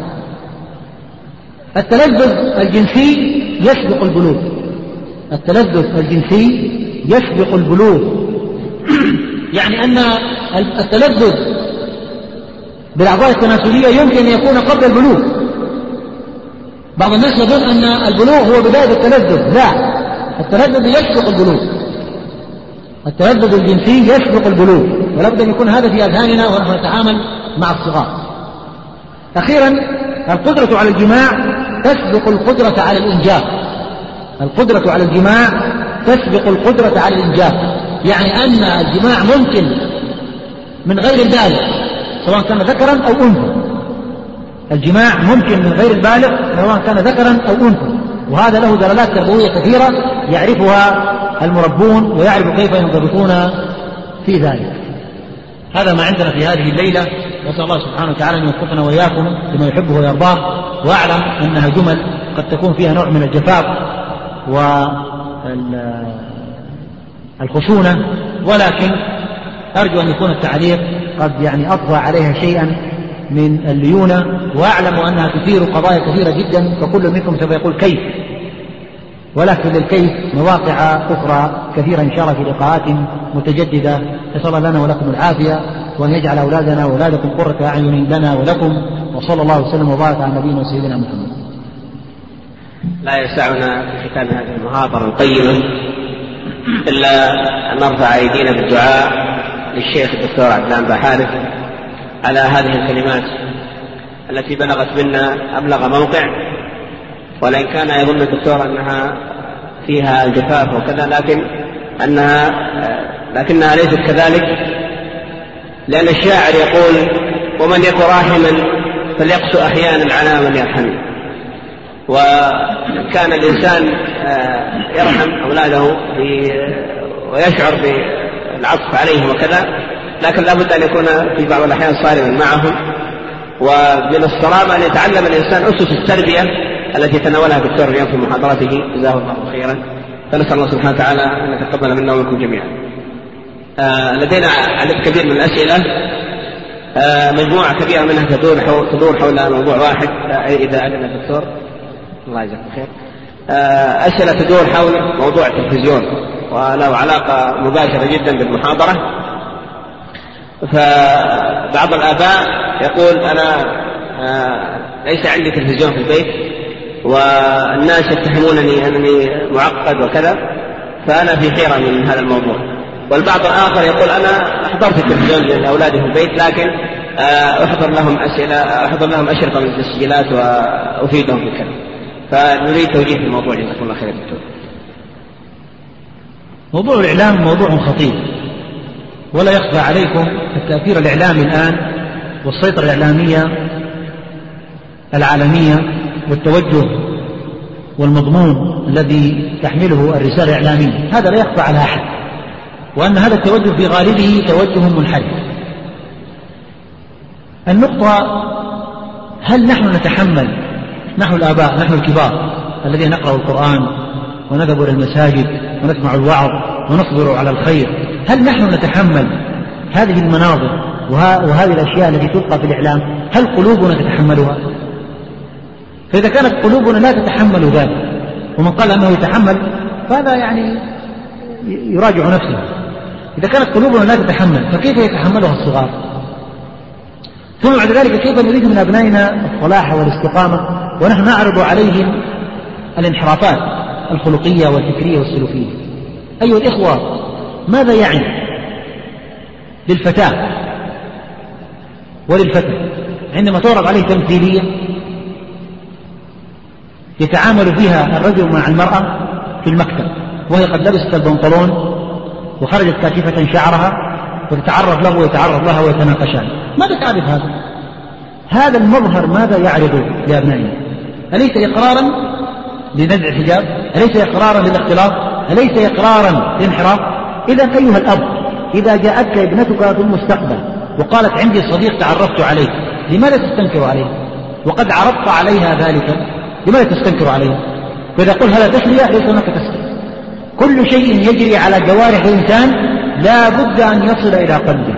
التلذذ الجنسي يسبق البلوغ، التلذذ الجنسي يسبق البلوغ. يعني أن التلذذ بالأعضاء التناسلية يمكن أن يكون قبل البلوغ. بعض الناس يظن أن البلوغ هو بداية التلذذ، لا، التلذذ يسبق البلوغ، التلذذ الجنسي يسبق البلوغ، ولا بد أن يكون هذا في أذهاننا ونحن نتعامل مع الصغار. أخيرا القدرة على الجماع تسبق القدرة على الإنجاب، القدرة على الجماع تسبق القدرة على الإنجاب. يعني أن الجماع ممكن من غير البالغ سواء كان ذكرا أو أنثى، الجماع ممكن من غير البالغ سواء كان ذكرا أو أنثى، وهذا له دلالات تربوية كثيرة يعرفها المربون ويعرف كيف ينضبطون في ذلك. هذا ما عندنا في هذه الليلة، وأسأل الله سبحانه وتعالى أن يوفقنا وإياكم لما يحبه ويرضاه. وأعلم أنها جمل قد تكون فيها نوع من الجفاف والخشونة، ولكن أرجو أن يكون التعليق قد أطغى عليها شيئا من الليونة، وأعلم أنها تثير قضايا كثيرة جدا، فكل منكم سوف يقول كيف، ولكن للكيف مواقع أخرى كثيرة إن شاء الله في لقاءات متجددة. نسأل الله لنا ولكم العافية، وأن يجعل أولادنا وأولادكم قرة أعين لنا ولكم، وصلى الله وسلم وبارك على نبينا وسيدنا محمد.
لا يسعنا في ختام هذه المحاضرة القيمة إلا أن نرفع أيدينا بالدعاء للشيخ الدكتور عدنان بحارث على هذه الكلمات التي بلغت منا أبلغ موقع، ولئن كان يظن الدكتور أنها فيها الجفاف وكذا لكنها ليست كذلك، لأن الشاعر يقول: ومن يك راحما فليقسو أحيانا على من يرحم. وكان الإنسان يرحم أولاده ويشعر بالعطف عليهم وكذا، لكن لا بد أن يكون في بعض الأحيان صارما معهم. ومن الصرامة أن يتعلم الإنسان أسس التربية التي تناولها الدكتور اليوم في محاضرته جزاه الله خيرا. فنسأل الله سبحانه وتعالى أن يتقبل منا ومنكم جميعا. لدينا عدد كبير من الأسئلة، مجموعة كبيرة منها تدور حول موضوع واحد إذا أذن الدكتور، الله يجزاكم خير. أسئلة تدور حول موضوع التلفزيون وله علاقة مباشرة جدا بالمحاضرة. فبعض الآباء يقول: أنا ليس عندي تلفزيون في البيت والناس يتهمونني أنني معقد وكذا، فأنا في حيرة من هذا الموضوع. والبعض الآخر يقول: أنا أحضرت التلفزيون لأولادي في البيت، لكن أحضر لهم أشرطة من التسجيلات وأفيدهم بكذا. فنريد توجيه في الموضوع. جزاكم الله خير دكتور.
موضوع الإعلام موضوع خطير، ولا يخفى عليكم التأثير الإعلامي الآن والسيطرة الإعلامية العالمية والتوجه والمضمون الذي تحمله الرسالة الإعلامية، هذا لا يخفى على أحد، وأن هذا التوجه في غالبه توجه منحرف. النقطة: هل نحن نتحمل، نحن الآباء، نحن الكبار الذين نقرأ القرآن ونذهب إلى المساجد ونسمع الوعظ ونصبر على الخير، هل نحن نتحمل هذه المناظر وهذه الأشياء التي تلقى في الإعلام؟ هل قلوبنا تتحملها؟ فإذا كانت قلوبنا لا تتحمل ذلك، ومن قال أنه يتحمل فهذا يعني يراجع نفسه. إذا كانت قلوبنا لا تتحمل فكيف يتحملها الصغار؟ ثم بعد ذلك كيف نريد من أبنائنا الصلاح والاستقامة ونحن نعرض عليهم الانحرافات الخلقية والفكرية والسلوكية؟ أيها الإخوة، ماذا يعني للفتاة وللفتى عندما تعرض عليه تمثيلية يتعامل فيها الرجل مع المرأة في المكتب وهي قد لبست البنطلون وخرجت كاشفة شعرها وتتعرض له ويتعرض لها ويتناقشان؟ ماذا تعرف هذا المظهر؟ ماذا يعرض لأبنائنا؟ أليس إقرارا لنزع الحجاب؟ أليس إقرارا للاختلاط؟ أليس إقرارا للانحراف؟ إذا أيها الأب، إذا جاءتك ابنتك في المستقبل وقالت: عندي صديق تعرفت عليه، لماذا تستنكر عليه؟ وقد عرضت عليها ذلك، لماذا تستنكر عليها؟ فإذا قل هذا تسلية ليس هناك تسلية. كل شيء يجري على جوارح الإنسان لا بد أن يصل إلى قلبه،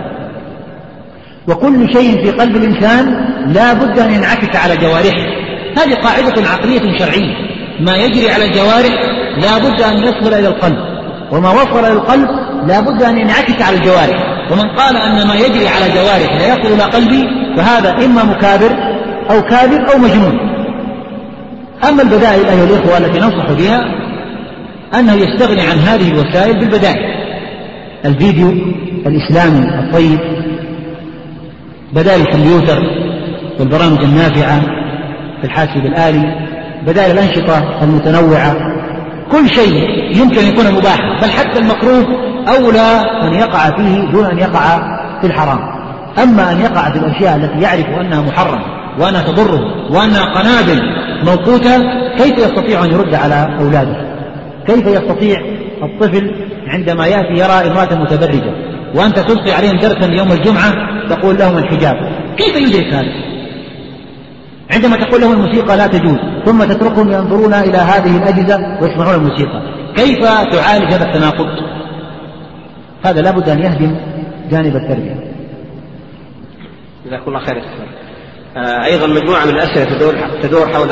وكل شيء في قلب الإنسان لا بد أن ينعكس على جوارحه. هذه قاعدة عقلية شرعية: ما يجري على الجوارح لا بد أن يصل إلى القلب، وما وصل إلى القلب لا بد أن ينعكس على الجوارح. ومن قال أن ما يجري على الجوارح لا يصل إلى قلبي فهذا إما مكابر أو كاذب أو مجنون. أما البدائل أيها الإخوة التي ننصح بها أنه يستغني عن هذه الوسائل بالبدائل: الفيديو الإسلامي الطيب، بدائل الكمبيوتر والبرامج النافعة في الحاسب الآلي، بدائل الأنشطة المتنوعة. كل شيء يمكن أن يكون مباحا، بل حتى المكروه أولى أن يقع فيه دون أن يقع في الحرام. أما أن يقع في الأشياء التي يعرف أنها محرمة وأنها تضره وأنها قنابل موقوتة، كيف يستطيع أن يرد على أولاده؟ كيف يستطيع الطفل عندما يأتي يرى امرأة متبرجة وأنت تلقي عليهم درسا يوم الجمعة تقول لهم الحجاب، كيف يدرك هذا؟ عندما تقول لهم الموسيقى لا تجوز ثم تتركهم ينظرون إلى هذه الأجهزة ويسمعون الموسيقى، كيف تعالج هذا التناقض؟ هذا لابد أن يهدم جانب التربية.
جزاكم الله خير. أيضا مجموعة من الأسئلة تدور حول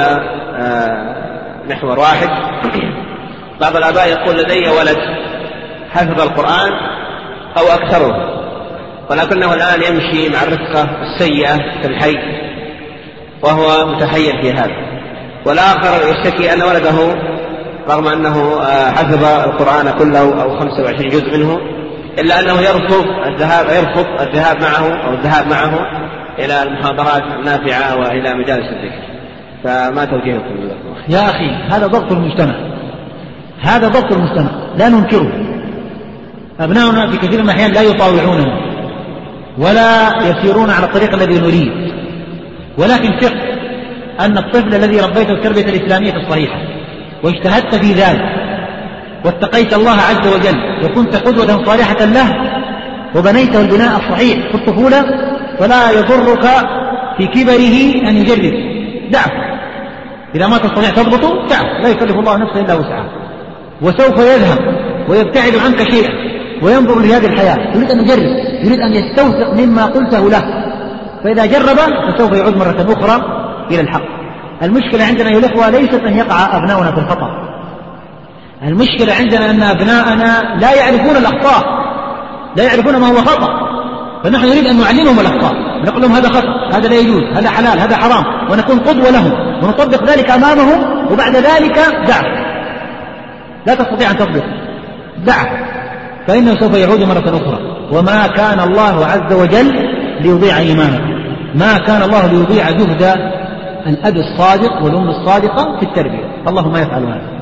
محور واحد. بعض الآباء يقول: لدي ولد حفظ القرآن أو أكثره، ولكنه الآن يمشي مع الرفقة السيئة في الحي وهو متحير في هذا، والآخر يشتكي أن ولده رغم أنه حفظ القرآن كله أو 25 جزء منه، إلا أنه يرفض الذهاب معه إلى المحاضرات النافعة وإلى مجالس الذكر. فما توجيهكم؟
يا أخي هذا ضغط المجتمع، لا ننكره. أبناؤنا في كثير من الأحيان لا يطاوعوننا ولا يسيرون على الطريق الذي نريد، ولكن ثق أن الطفل الذي ربيته التربية الإسلامية الصحيحة واجتهدت في ذلك واتقيت الله عز وجل وكنت قدوة صالحة له وبنيته البناء الصحيح في الطفولة، فلا يضرك في كبره أن يجرب. دعه، إذا ما تستطيع تضبطه دعه، لا يكلف الله نفسا إلا وسعها، وسوف يذهب ويبتعد عنك شيئا وينظر لهذه الحياة، يريد أن يجرب، يريد أن يستوثق مما قلته له، فإذا جرب فسوف يعود مرة أخرى إلى الحق. المشكلة عندنا يا الإخوة ليست أن يقع أبناؤنا في الخطأ، المشكلة عندنا أن أبناءنا لا يعرفون الأخطاء، لا يعرفون ما هو خطأ، فنحن نريد أن نعلمهم الأخطاء، نقول لهم هذا خطأ، هذا لا يجوز، هذا حلال، هذا حرام، ونكون قدوة لهم ونطبق ذلك أمامهم، وبعد ذلك دعه، لا تستطيع أن تطبق، دعه، فإنه سوف يعود مرة أخرى. وما كان الله عز وجل ليضيع إيمانكم، ما كان الله ليضيع جهد الأب الصادق والأم الصادقة في التربية، اللهم يفعل هذا.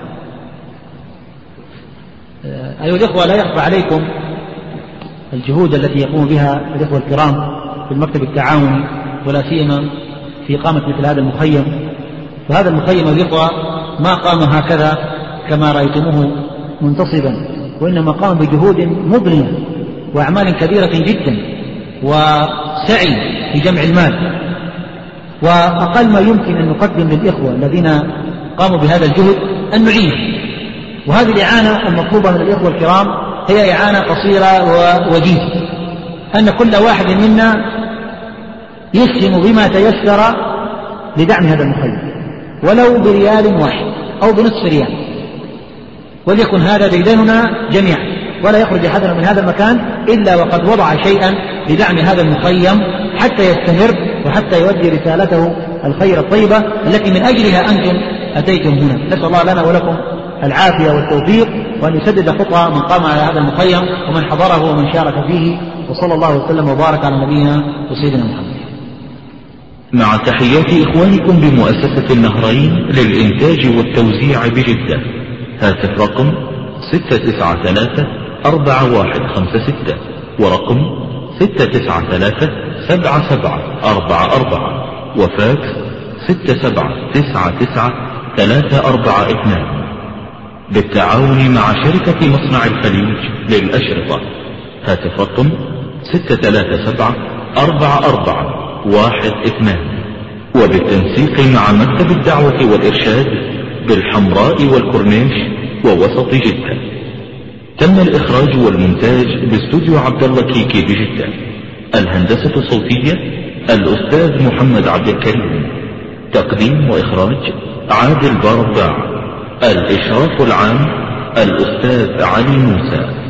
أيها الإخوة، لا يخفى عليكم الجهود التي يقوم بها الإخوة الكرام في المكتب التعاوني، ولا سيما في إقامة مثل هذا المخيم. فهذا المخيم الإخوة ما قام هكذا كما رأيتموه منتصبا، وإنما قام بجهود مضنية وأعمال كبيرة جدا وسعي في جمع المال، وأقل ما يمكن أن نقدم للإخوة الذين قاموا بهذا الجهد أن نعين. وهذه الإعانة المطلوبة من الإخوة الكرام هي إعانة قصيرة ووجيزة، أن كل واحد منا يسهم بما تيسر لدعم هذا المخيم، ولو بريال واحد أو بنصف ريال، وليكن هذا ديدننا جميعا، ولا يخرج أحدنا من هذا المكان إلا وقد وضع شيئا لدعم هذا المخيم حتى يستمر وحتى يؤدي رسالته الخير الطيبة التي من أجلها أنتم أتيتم هنا. نسأل الله لنا ولكم العافية والتوفيق، وأن يسدد خطى من قام على هذا المخيم ومن حضره ومن شارك فيه، وصلى الله وسلم وبارك على نبينا وسيدنا محمد.
مع تحيات إخوانكم بمؤسسة النهرين للإنتاج والتوزيع بجدة. هاتف رقم 693-4156 ورقم 693-7744 وفاكس 6799-342 بالتعاون مع شركة مصنع الخليج للأشرطة. هاتف رقم 637-4412 وبالتنسيق مع مكتب الدعوة والإرشاد بالحمراء والكورنيش ووسط جدة. تم الإخراج والمونتاج باستوديو عبد الله كيكي بجدة. الهندسة الصوتية الأستاذ محمد عبد الكريم. تقديم وإخراج عادل بارباع. الإشراف العام الأستاذ علي موسى.